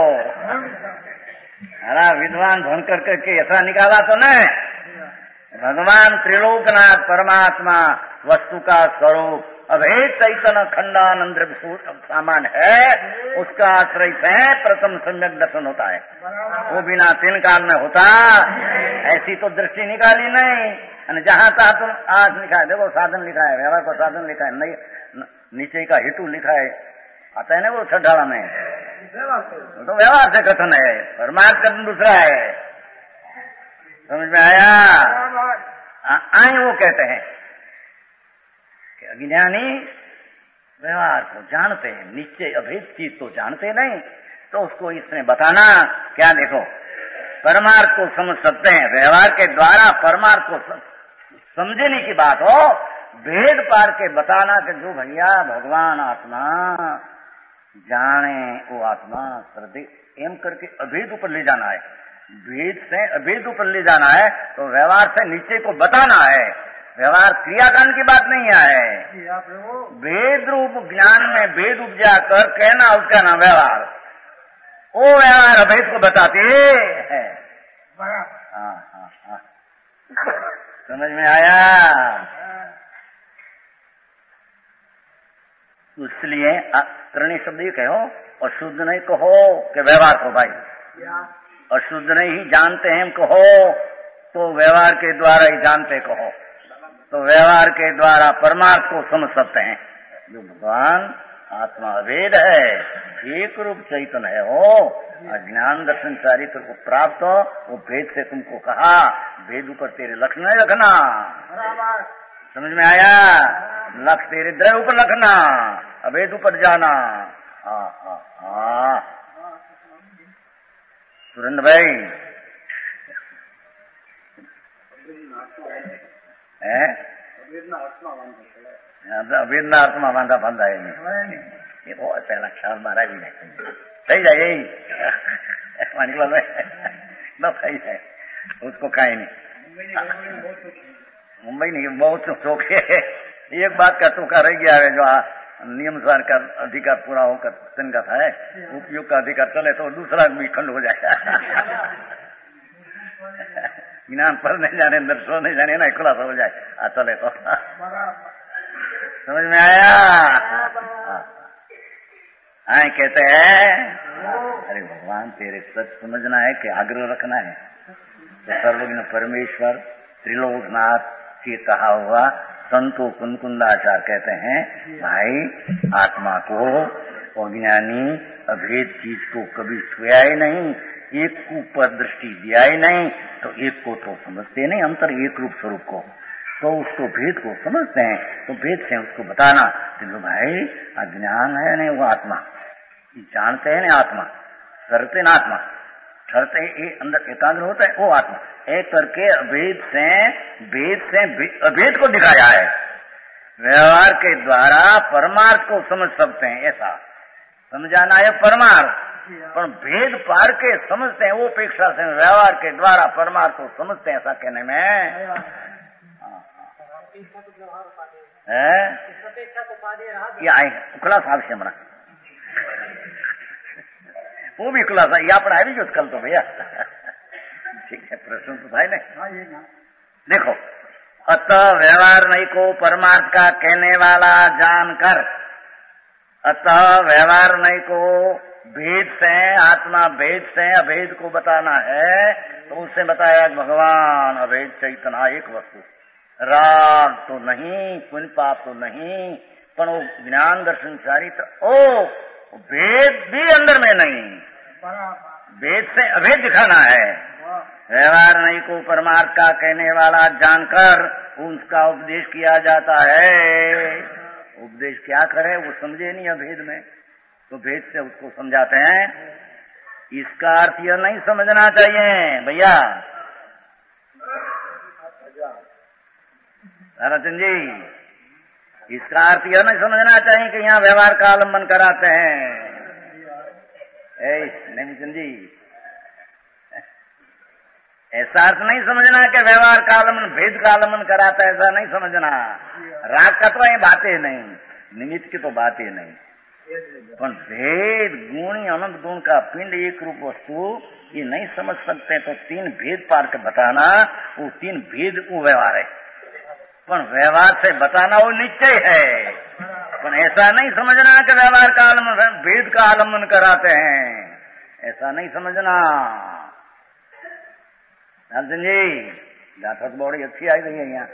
C: अरे विद्वान धन करके ऐसा निकाला तो नहीं। भगवान त्रिलोकनाथ परमात्मा वस्तु का स्वरूप अभेद चैतन्य खंडानंद सामान है, उसका आश्रय से प्रथम सम्यक दर्शन होता है। वो बिना 3 काल में होता ऐसी तो दृष्टि निकाली नहीं। जहां तहा तुम आज लिखा है, देखो साधन लिखा है, व्यवहार को साधन लिखा है, नहीं नीचे का हेतु लिखा है, आता है ना वो छठाड़ा में, तो व्यवहार से कथन है, परमार्थ कथन दूसरा है। समझ में आया? आए वो कहते हैं कि अज्ञानी व्यवहार को जानते हैं, निश्चय अभेद चीज तो जानते नहीं, तो उसको इसमें बताना क्या, देखो परमार्थ को समझ सकते हैं, व्यवहार के द्वारा परमार्थ को समझने की बात हो, भेद पार के बताना कि जो भैया भगवान आत्मा जाने वो आत्मा श्रद्धे एम करके अभेद ऊपर ले जाना है, भेद से अभेद ऊपर ले जाना है, तो व्यवहार से नीचे को बताना है। व्यवहार क्रियाकांड की बात नहीं है, भेद रूप ज्ञान में भेद उपजा कर कहना उसका नाम व्यवहार। वो व्यवहार अभेद को बताते है। हाँ। समझ में आया? इसलिए त्रिणी शब्द ही कहो, अशुद्ध नहीं कहो कि व्यवहार को भाई, अशुद्ध नहीं ही जानते हैं कहो, तो व्यवहार के द्वारा ही जानते कहो, तो व्यवहार के द्वारा परमार्थ को समझ सकते हैं। जो भगवान आत्मा अभेद है, एक रूप चैतन्य है, हो अज्ञान दर्शन चारित्र को प्राप्त हो, वो भेद से तुमको कहा, भेद ऊपर तेरे लक्ष्य नहीं रखना। समझ में आया? लक्ष्य तेरे द्रव्य ऊपर रखना, अभेद ऊपर जाना। सुरेंद्र भाई अभेद ना आत्मा बांधा बांधा है नहीं, ये बहुत पहला ख्याल मारा भी नहीं सही जाए न सही है, उसको खाए नहीं। मुंबई नहीं बहुत चौके, एक बात का टोका रह गया है, जो नियम सार का अधिकार पूरा होकर संगत है, उपयोग का अधिकार चले तो दूसरा भी खंड हो जाएगा। ज्ञान पर नहीं जाने, दर्शन नहीं जाने ना, खुलासा हो जाए चले तो। समझ में आया? हाँ कहते हैं, अरे भगवान तेरे सच समझना है कि आग्रह रखना है, तो सर्वज्ञ परमेश्वर त्रिलोकनाथ के कहा हुआ संतो कुंकुंदाचार्य कहते हैं, भाई आत्मा को अज्ञानी अभेद चीज को कभी छुआ ही नहीं, एक को ऊपर दृष्टि दिया ही नहीं, तो एक को तो समझते नहीं, अंतर एक रूप स्वरूप को, तो उसको भेद को समझते हैं, तो भेद से उसको बताना कि जो भाई अज्ञान है नहीं वो आत्मा, जानते हैं नहीं आत्मा, करते ना आत्मा, ठहरते अंदर एकाग्र होता है वो आत्मा, एक करके अभेद से अभेद को दिखाया है। व्यवहार के द्वारा परमार्थ को समझ सकते हैं, ऐसा समझाना है परमार्थ, पर भेद पार के समझते हैं वो अपेक्षा से व्यवहार के द्वारा परमार्थ को समझते हैं, ऐसा कहने में खुलासा से हमारा वो भी खुलासा या पढ़ाई भी जो कल तो भैया ठीक है, प्रश्न तो था नहीं। देखो, अतः व्यवहार नहीं को परमार्थ का कहने वाला जानकर, अतः व्यवहार नहीं को भेद से आत्मा भेद से अभेद को बताना है, तो उससे बताया भगवान अभेद चैतना एक वस्तु, राग तो नहीं, पुण्य पाप तो नहीं, पर वो ज्ञान दर्शन चारित्र भेद भी अंदर में नहीं, भेद से अभेद दिखाना है। व्यवहार नहीं को परमार्थ का कहने वाला जानकर उसका उपदेश किया जाता है। उपदेश क्या करे, वो समझे नहीं अभेद में, तो भेद से उसको समझाते हैं। इसका अर्थ यह नहीं समझना चाहिए भैया ताराचंद जी, इसका अर्थ यह नहीं समझना चाहिए कि यहाँ व्यवहार का आलम्बन कराते हैं। नवीचंद जी, ऐसा अर्थ नहीं समझना कि व्यवहार का आलम्बन भेद का आलम्बन कराता है, ऐसा नहीं समझना। राग का तो ये बात ही नहीं, निमित्त की तो बात ही नहीं, पर भेद गुण अनंत गुण का पिंड एक रूप वस्तु ये नहीं समझ सकते, तो तीन भेद पार के बताना, वो तीन भेद वो व्यवहार है। पर व्यवहार से बताना वो निश्चय है, पर ऐसा नहीं समझना कि व्यवहार का आलम्बन भेद का आलम्बन कराते हैं, ऐसा नहीं समझना। अर्जुन जी, गाथा तो बड़ी अच्छी आई रही है यहाँ।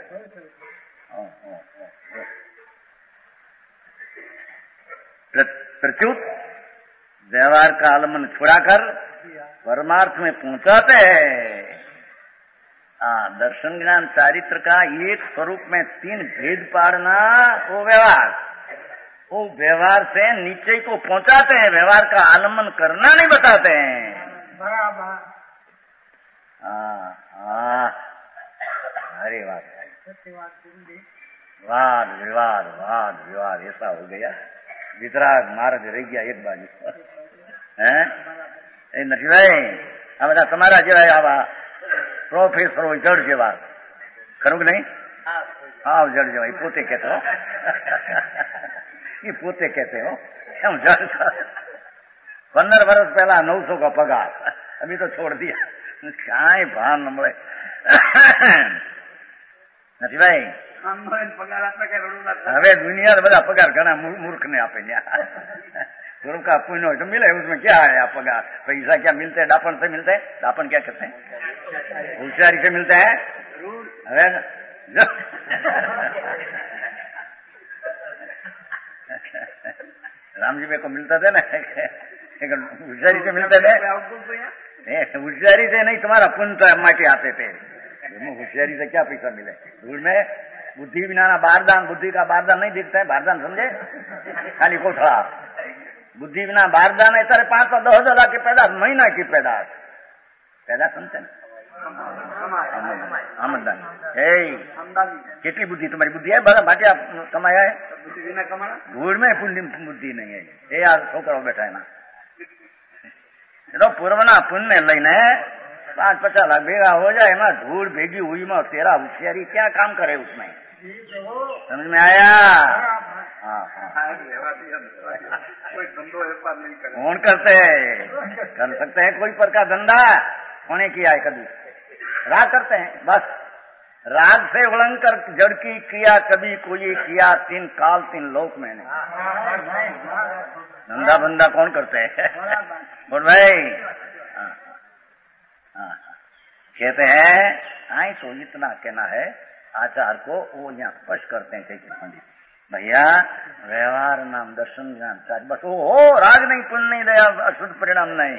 C: प्रत्युत व्यवहार का आलम्बन छुड़ाकर परमार्थ में पहुंचाते हैं। दर्शन ज्ञान चारित्र का एक स्वरूप में तीन भेद पाड़ना, वो व्यवहार से नीचे को पहुंचाते हैं, व्यवहार का आलम्बन करना नहीं बताते हैं। बराबर। अरे वाद विवाद ऐसा हो गया, वितराग महाराज रह गया एक बाजू है। નથી ભાઈ આ બધા તમારા જેવા આવા પ્રોફેસરો જડ જેવા ખરું કે નહીં? હા જડ જેવા એ પોતે કહેતો એ પોતે કહેते हो हम जड़ 15 वर्ष पहला 900 का पगार, अभी तो छोड़ दिया, કાંઈ ભાન ન મળે નથી ભાઈ। હવે दुनिया બધા पगार घना मूर्ख ने आपे गुरु का पुण्य हो तो मिले, उसमें क्या है आप पगार? पैसा क्या मिलते हैं? दापन से मिलते हैं। दापन क्या कहते हैं? होशियारी से मिलते हैं। अरे राम जी मेरे को मिलता था ना, होशियारी से मिलते थे। होशियारी से नहीं, तुम्हारा पुण्य माटी आते थे। होशियारी से क्या पैसा मिले? धूल में बुद्धि बिना बारदान, बुद्धि का बारदान नहीं दिखता है, बारदान समझे? खाली कोठा बुद्धि बिना बारदान है। तेरे 5-10 हजार की पैदाश, महीना की पैदाश समझते ना? आमदनी કેટલી बुद्धि तुम्हारी बुद्धि है? बड़ा भाटिया कमाया है, धूल में बुद्धि नहीं है। ये आज छोकरा बैठा है ना, पूर्वना पुण्य लઈને 5-50 लाख भेगा हो जाए ना, धूल भेगी हुई में तेरा होशियारी क्या काम करे उसमें? समझ में आया? कौन करते कर सकते हैं कोई प्रकार धंधा? होने किया है कभी? राग करते हैं बस। राग से उलंकर जड़ की क्रिया कभी कोई किया, 3 काल 3 लोक में नहीं। धंधा बंदा कौन करते हैं? बोल भाई। कहते हैं आई तो इतना कहना है आचार को, वो यहाँ स्पष्ट करते हैं कैसे पंडित भैया, व्यवहार नाम दर्शन ज्ञान चार बस वो हो, राग नहीं, पुण्य नहीं, दया अशुद्ध परिणाम नहीं।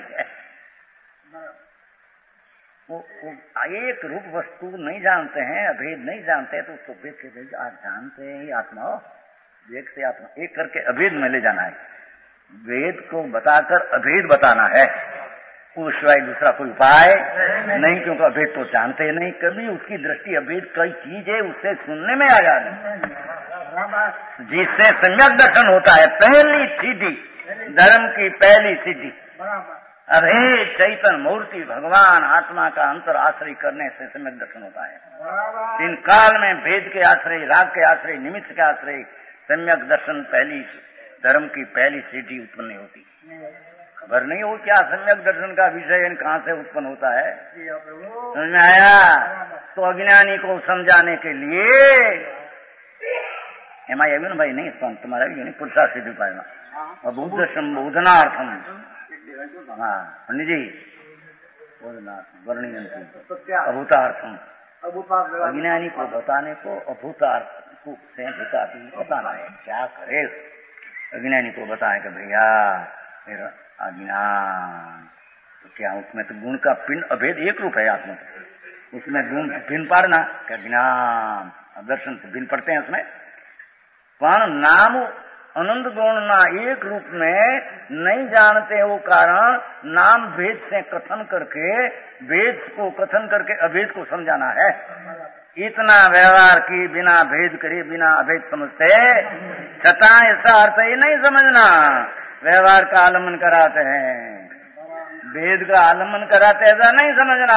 C: वो एक रूप वस्तु नहीं जानते हैं, अभेद नहीं जानते, तो उसको भेद के भेद आप जानते हैं ही आत्मा हो, वेद से आत्मा एक करके अभेद में ले जाना है। वेद को बताकर अभेद बताना है, उस सिवाय दूसरा कोई उपाय नहीं, क्योंकि अभेद तो जानते नहीं। कभी उसकी दृष्टि अभेद कई चीज है उससे सुनने में आया नहीं, जिससे सम्यक दर्शन होता है। पहली सीढ़ी धर्म की पहली सीढ़ी अभेद चैतन्य मूर्ति भगवान आत्मा का अंतर आश्रय करने से सम्यक दर्शन होता है। इन काल में भेद के आश्रय, राग के आश्रय, निमित्त के आश्रय सम्यक दर्शन पहली धर्म की पहली सीढ़ी उत्पन्न होती। खबर नहीं हो क्या सम्यक दर्शन का विषय कहाँ से उत्पन्न होता है? समझ में आया? तो अज्ञानी को समझाने के लिए एम आई अभी भाई नहीं तुम्हारा भी नहीं पुरुषा सिद्धि पाएगा अभूत संबोधनार्थम। हाँ पंडित जी, वर्णीय अभूतार्थम, अज्ञानी को बताने को अभूतार्थ से बताना है। क्या करे अज्ञानी को बताए कि भैया मेरा अज्ञान, तो क्या उसमें तो गुण का पिंड अभेद एक रूप है आत्मा, उसमें गुण भिन्न पाड़ना क्या ज्ञान दर्शन से भिन्न पड़ते हैं उसमें, पर नाम अनंत गुण ना एक रूप में नहीं जानते वो कारण नाम भेद से कथन करके भेद को कथन करके अभेद को समझाना है। इतना व्यवहार की बिना भेद करे बिना अभेद समझते छठा ऐसा अर्थ ही नहीं समझना, व्यवहार का आलम्बन कराते हैं, भेद का आलम्बन कराते ऐसा नहीं समझना।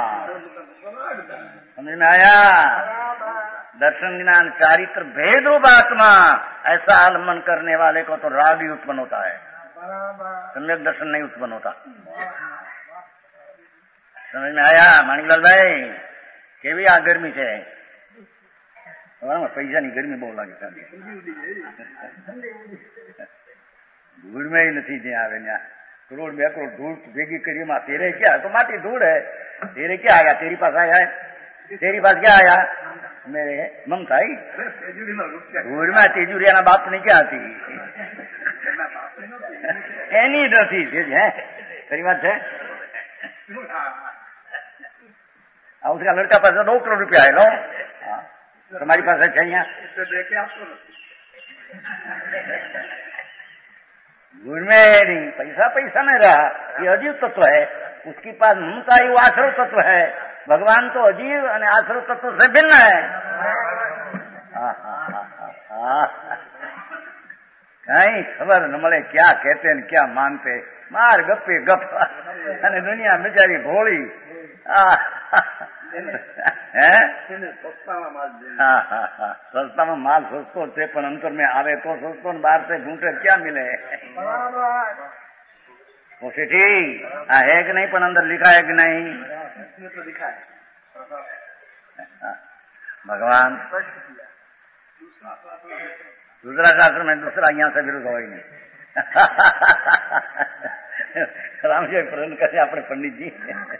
C: समझ में आया? दर्शन ज्ञान चारित्र भेद रूप आत्मा ऐसा आलम्बन करने वाले को तो राग ही उत्पन्न होता है, सम्यक दर्शन नहीं उत्पन्न होता। समझ में आया माणिकलाल भाई? केवी आ गर्मी है पैसा नहीं गर्मी बहुत लागे धूल में ही नहीं जे आवे करोड़ 2 करोड़ धूल भेगी करी मां तेरे क्या तो माटी धूल है, तेरे क्या आया, तेरी पास आया है, तेरी पास क्या आया मेरे ममता ही धूल में तेजूरिया ना बाप नहीं क्या आती एनी नहीं है तेरी बात है। उसका लड़का पास 2 करोड़ रुपया है लो, तुम्हारी पास है चाहिए नहीं, पैसा पैसा नहीं रहा, ये अजीव तत्व है, उसके पास ममता ही वो आश्रव तत्व है, भगवान तो अजीव और आश्रव तत्व से भिन्न है। कहीं खबर न मले क्या कहते न क्या मानते, मार गप्पे गप दुनिया बेचारी भोली सस्ता में माल सस्तो थे पर अंतर में आवे तो सस्तो बाहर से ढूंढे क्या मिले वो सेठी है कि नहीं पर अंदर लिखा है कि नहीं भगवान दूसरा शास्त्र में दूसरा यहाँ से विरुद्ध हो ही नहीं राम जी प्रश्न करे अपने पंडित जी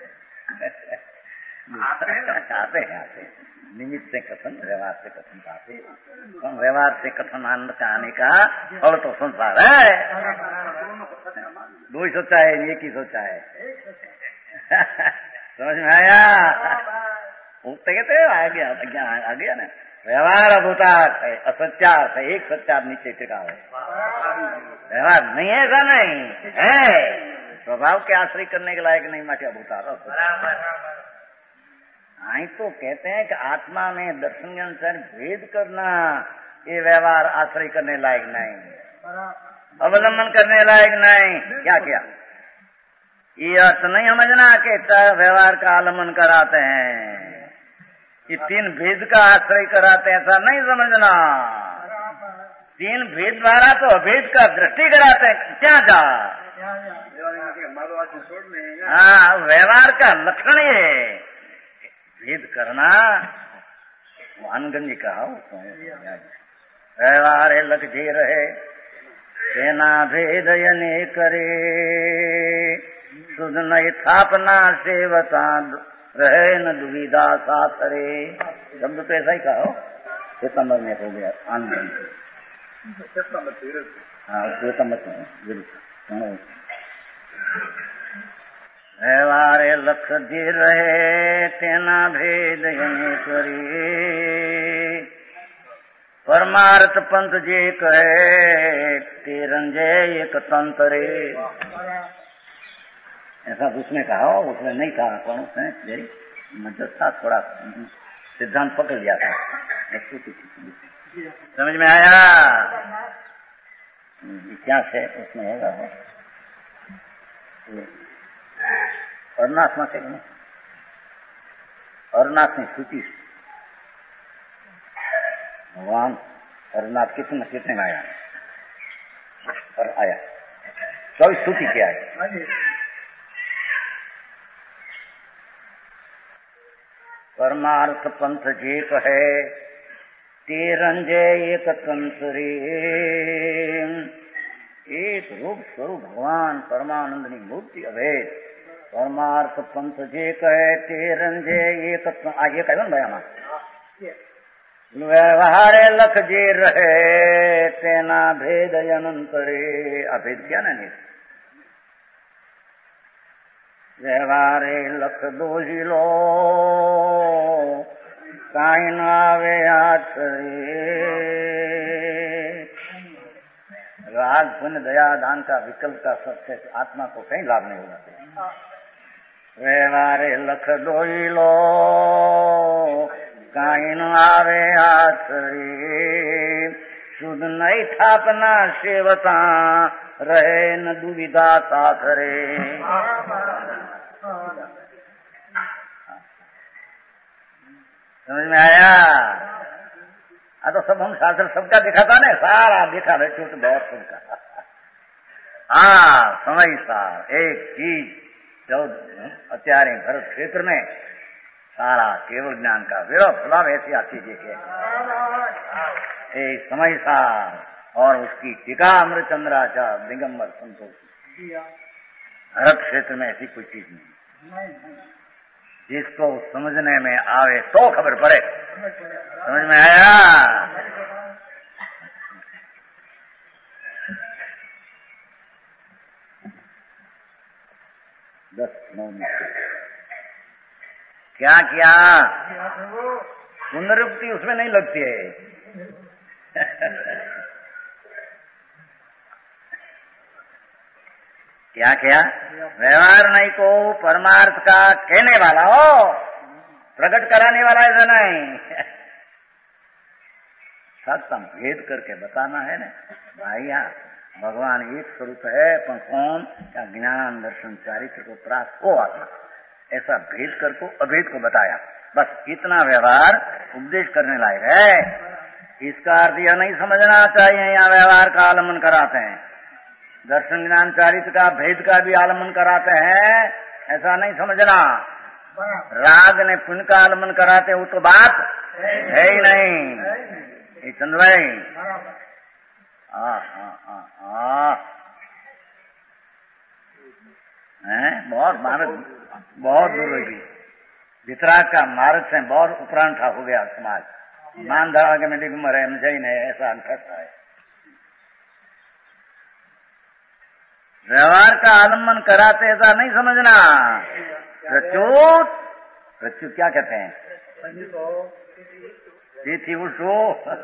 C: आते निमित्त से कथन व्यवहार से कथन आते, व्यवहार से कथन आने का और तो संसार है, 2 ही सोचा है एक ही सोचा है समझ में आया? उठते कहते आ गया ना, व्यवहार अभूतार्थ है, असत्यार्थ है, एक सत्यार्थ नीचे टिका है, व्यवहार नहीं है ऐसा नहीं है, स्वभाव के आश्रय करने के लायक नहीं माटे अभूतार्थ। आई तो कहते हैं कि आत्मा में दर्शन के अनुसार भेद करना ये व्यवहार आश्रय करने लायक नहीं, अवलंबन करने लायक नहीं। क्या किया ये अर्थ नहीं समझना कि व्यवहार का आलम्बन कराते हैं, ये 3 भेद का आश्रय कराते हैं ऐसा नहीं समझना। 3 भेद द्वारा तो अभेद का दृष्टि कराते हैं, क्या जा हाँ व्यवहार का लक्षण ये भेद करना वो अनगंज कहा व्यवहार लग जे रहे सेना भेद यने करे सुध नहीं थापना सेवता रहे न दुविधा साथ रे, शब्द तो ऐसा ही कहा सितंबर में हो गया अनगंज हाँ सितंबर व्यवहार लख जे रहे तेना भेद यने करी परमार्थ पंथ जे कहे तेरंजे एक तंतरे, ऐसा उसने कहा, उसने नहीं कहा कौन उसने मदद था, थोड़ा सिद्धांत पकड़ लिया था, समझ में आया? क्या से उसमें है अरुणाथ में से अरुणाथ में स्तुति भगवान अरुणाथ कितने आया और आया 24 स्तुति क्या है, परमार्थ पंथ जे कहे तेरंजे एक तंत्रे, एक रूप स्वरूप भगवान परमानंद की मूर्ति अभेद परमार्थ पंथ जे कहे तेरंजे एक ये कह भाई व्यवहारे लख जे रहे तेना भेद अनंत रे। अभेद क्या ना नहीं, व्यवहारे लख दोषी लो काई न आवे हाथ रे। राग पुण्य दया दान का विकल्प का सत्य आत्मा को कहीं लाभ नहीं होना चाहिए। व्यवहारे लख दोषी लो काई न आवे हाथ रे। शुद्ध नहीं थापना सेवता रहे न दुविधा साथ रे। समझ में आया? तो सब हम शास्त्र सबका दिखाता ना, सारा दिखा रहे छूट बहुत सबका। समय सार एक चीज जो અત્યારે भरत क्षेत्र में सारा केवल ज्ञान का विरोध फलाव ऐसी आती देखे समय सार और उसकी टीका अमृतचंद्राचार्य दिगंबर संतोष। भरत क्षेत्र में ऐसी कोई चीज नहीं, जिसको समझने में आवे तो खबर पड़े। समझ में आया? क्या किया? पुनरुक्ति उसमें नहीं लगती है। क्या क्या? व्यवहार नहीं को परमार्थ का कहने वाला हो, प्रकट कराने वाला ऐसा नहीं। सत्य भेद करके बताना है ना भाई। भगवान एक स्वरूप है, पर कौन का ज्ञान दर्शन चारित्र को प्राप्त हो आत्मा, ऐसा भेद कर को अभेद को बताया। बस इतना व्यवहार उपदेश करने लायक है। इसका अर्थ यह नहीं समझना चाहिए यहाँ व्यवहार का आलम्बन कराते हैं, दर्शन ज्ञान चारित्र का भेद का भी आलम्बन कराते हैं, ऐसा नहीं समझना। राग ने पुण्य का आलम्बन कराते वो तो बात है ही नहीं। ये चंद भाई बहुत मार्ग बहुत दूर होगी। वितराग का मार्ग से बहुत उपरांत हो गया समाज। मान धरा के मिट्टी घूम रहे मुझे ही नहीं, ऐसा अंतर है। व्यवहार का आलम्बन कराते ऐसा नहीं समझना। प्रच्युत प्रच्युत क्या कहते हैं? उठो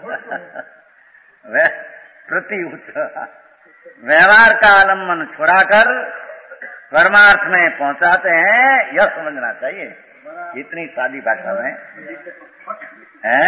C: प्रतिउत व्यवहार का आलम्बन छुड़ाकर परमार्थ में पहुंचाते हैं, यह समझना चाहिए। इतनी सादी भाषा में है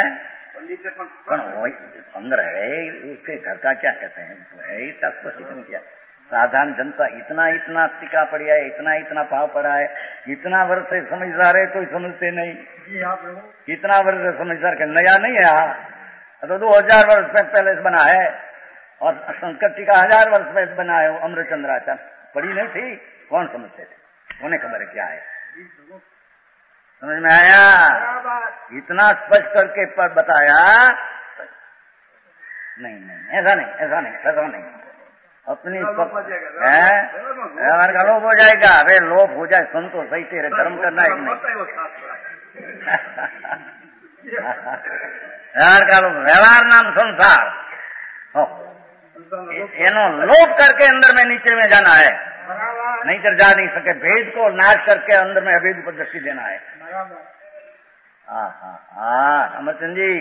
C: पंद्रह है, उसके घर का क्या कहते हैं? क्या साधारण जनता इतना इतना टीका पड़ा है, इतना इतना भाव पड़ा है, इतना वर्ष से समझदार है कोई समझते नहीं। इतना वर्ष से समझदार के नया नहीं है। तो 2000 वर्ष पहले से बना है, और संस्कृत टीका 1000 वर्ष पहले बना है। अमृतचंद्राचार्य पढ़ी नहीं थी, कौन समझते थे? उन्हें खबर क्या है? समझ में आया? इतना स्पष्ट करके पर बताया। नहीं नहीं ऐसा नहीं, ऐसा नहीं, ऐसा नहीं। अपनी व्यवहार का लोभ हो जाएगा। अरे लोभ हो जाए संतो सही, तेरे धर्म करना है नहीं। व्यवहार का लोभ, व्यवहार नाम संसार एनो लोभ करके अंदर में नीचे में जाना है, नहीं तो जा नहीं सके। भेद को नाश करके अंदर में अभेद को दृष्टि देना है। अमरचंद जी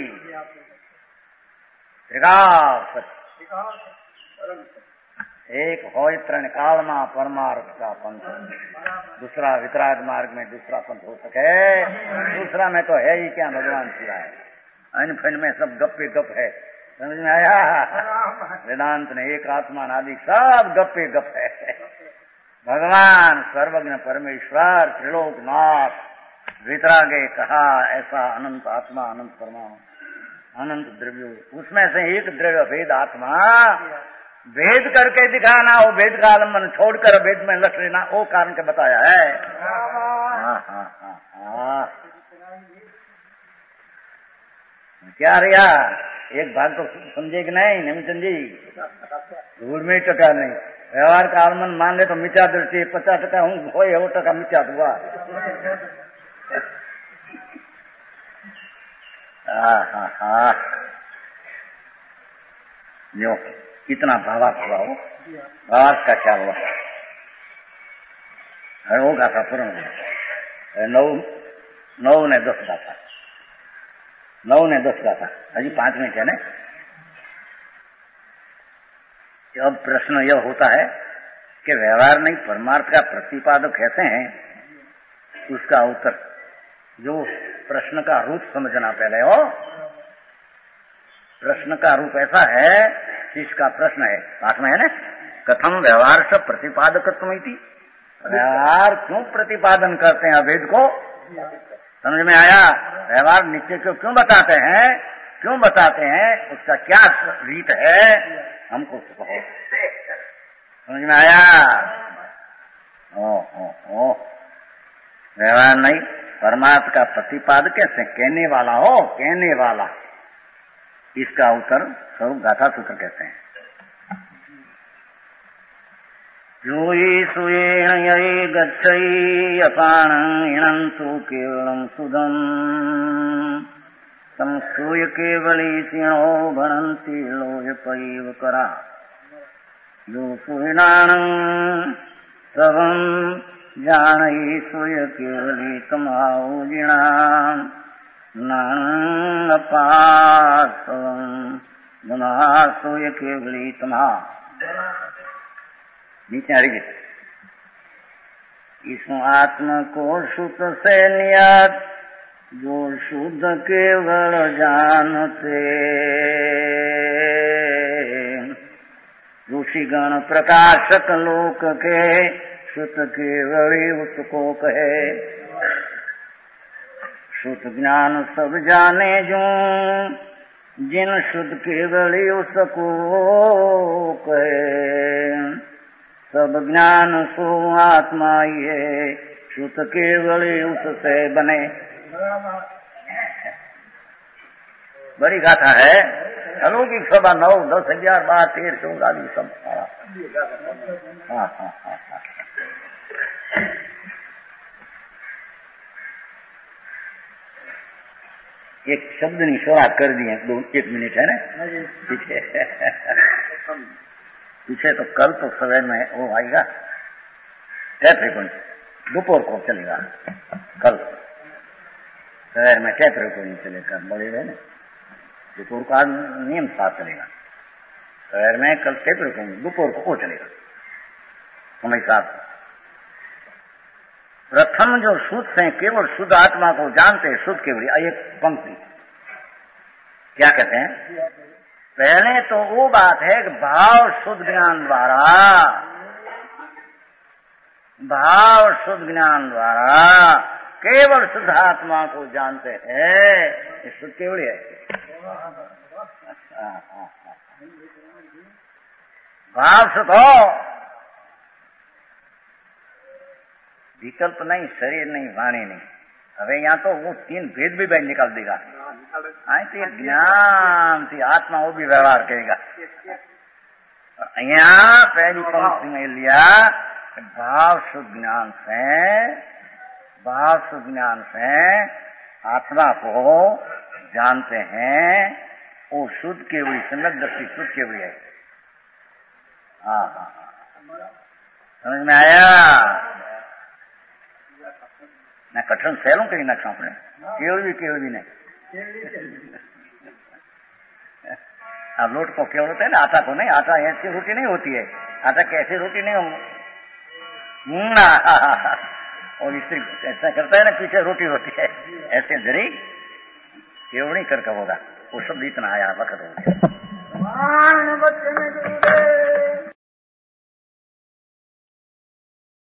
C: एक हो तरण काल में परमार्थ का पंथ, दूसरा वितराग मार्ग में दूसरा पंथ हो सके। दूसरा में तो है ही क्या, भगवान सिवा है। अन फन में सब गप्पे गप है। समझ में आया? वेदांत ने एक आत्मा आदि सब गप्पे गप है। भगवान सर्वज्ञ परमेश्वर त्रिलोकनाथ वितरागे कहा ऐसा अनंत आत्मा, अनंत परमाणु, अनंत द्रव्य, उसमें से एक द्रव्य भेद आत्मा भेद करके दिखाना, वो भेद का आलम्बन छोड़कर भेद में लट लेना, वो कारण के बताया है। क्या रिया एक भाग तो समझे कि नहीं? हेमचंद जी धूल में टका नहीं। व्यवहार का आलम्बन मान ले तो मिथ्या दृष्टि 50% हूँ, कोई 1% मिथ्या हुआ। हाँ, जो कितना भावार्थ हुआ हो, भावार्थ का क्या हुआ वो गाथा पूर्ण हुआ। 9 ने 10 गाथा, 9 ने 10 गाथा, अभी 5 मिनट है ना। अब प्रश्न यह होता है कि व्यवहार नहीं परमार्थ का प्रतिपादक कैसे हैं, उसका उत्तर जो प्रश्न का रूप समझना पहले हो। प्रश्न का रूप ऐसा है, इसका प्रश्न है पाठ में है ना, कथम व्यवहार से प्रतिपादकत्व इति, व्यवहार क्यों प्रतिपादन करते हैं अभेद को, समझ में आया। व्यवहार नित्य को क्यों बताते हैं, क्यों बताते हैं, उसका क्या रीत है, हमको कहो, समझ में आया। ओ व्यवहार नहीं परमात्मा का प्रतिपादक कैसे, कहने वाला हो, कहने वाला, इसका उत्तर स्वरूप गाथा सूत्र कहते हैं। योई सुयेण यई गच्छई अपान इणंतु केवलम सुदम संसूय केवली सिणो भणंति लोय पैव करा यो सुयणान तवं जानई सुय केवली तमाओ जिणा नापासोय केवली तमा। नीचे आ रही इस आत्मा को शुद्ध से नियत जो शुद्ध केवल जानते, ऋषिगण प्रकाशक लोक के शुद्ध केवली उसको कहे। शुद्ध ज्ञान सब जाने जो जिन शुद्ध केवली उसको कहे। सब ज्ञान सो आत्मा ये शुद्ध केवली उससे बने। बड़ी गाथा है। अलौकिक सभा 9, 10, 11, 12, 13, 14 सब। हाँ। एक शब्द नहीं शुरुआत कर दिए, 1 मिनट है ना पीछे तो कल तो सवेर में वो आएगा टेप रिकॉर्डिंग, दोपहर को चलेगा। कल सवेर में टेप रिकॉर्डिंग चलेगा, बड़े है ना, दोपहर का नियम साथ चलेगा। सवेर में कल टेप रिकॉर्डिंग, दोपहर को चलेगा समय साथ। प्रथम जो शुद्ध है केवल शुद्ध आत्मा को जानते हैं, शुद्ध केवल। एक पंक्ति क्या कहते हैं, पहले तो वो बात है कि भाव शुद्ध ज्ञान द्वारा, भाव शुद्ध ज्ञान द्वारा केवल शुद्ध आत्मा को जानते हैं, ये शुद्ध केवल है। भाव शुद्ध हो, विकल्प नहीं, शरीर नहीं, वाणी नहीं। હવે यहाँ तो वो 3 भेद भी बैठ निकाल देगा। ज्ञान थी आत्मा वो भी व्यवहार करेगा। यहाँ पहली पंक्ति में लिया भाव शुद्ध ज्ञान से, भाव शुद्ध ज्ञान से आत्मा को जानते हैं, वो शुद्ध केवली, सम्यक दृष्टि शुद्ध केवली है। हाँ, समझ में आया ना। कठिन सહેલું કરી નાખશું આપણે, કેવડી नहीं। अब लोट को केवल होता है ना, आटा को नहीं। आटा ऐसी रोटी नहीं होती है, आटा कैसी रोटी नहीं और स्त्री ऐसा करता है ना, पीछे रोटी होती है, ऐसे जरी केवड़ी करके होगा। वो शब्द इतना आया वक्त हो गया।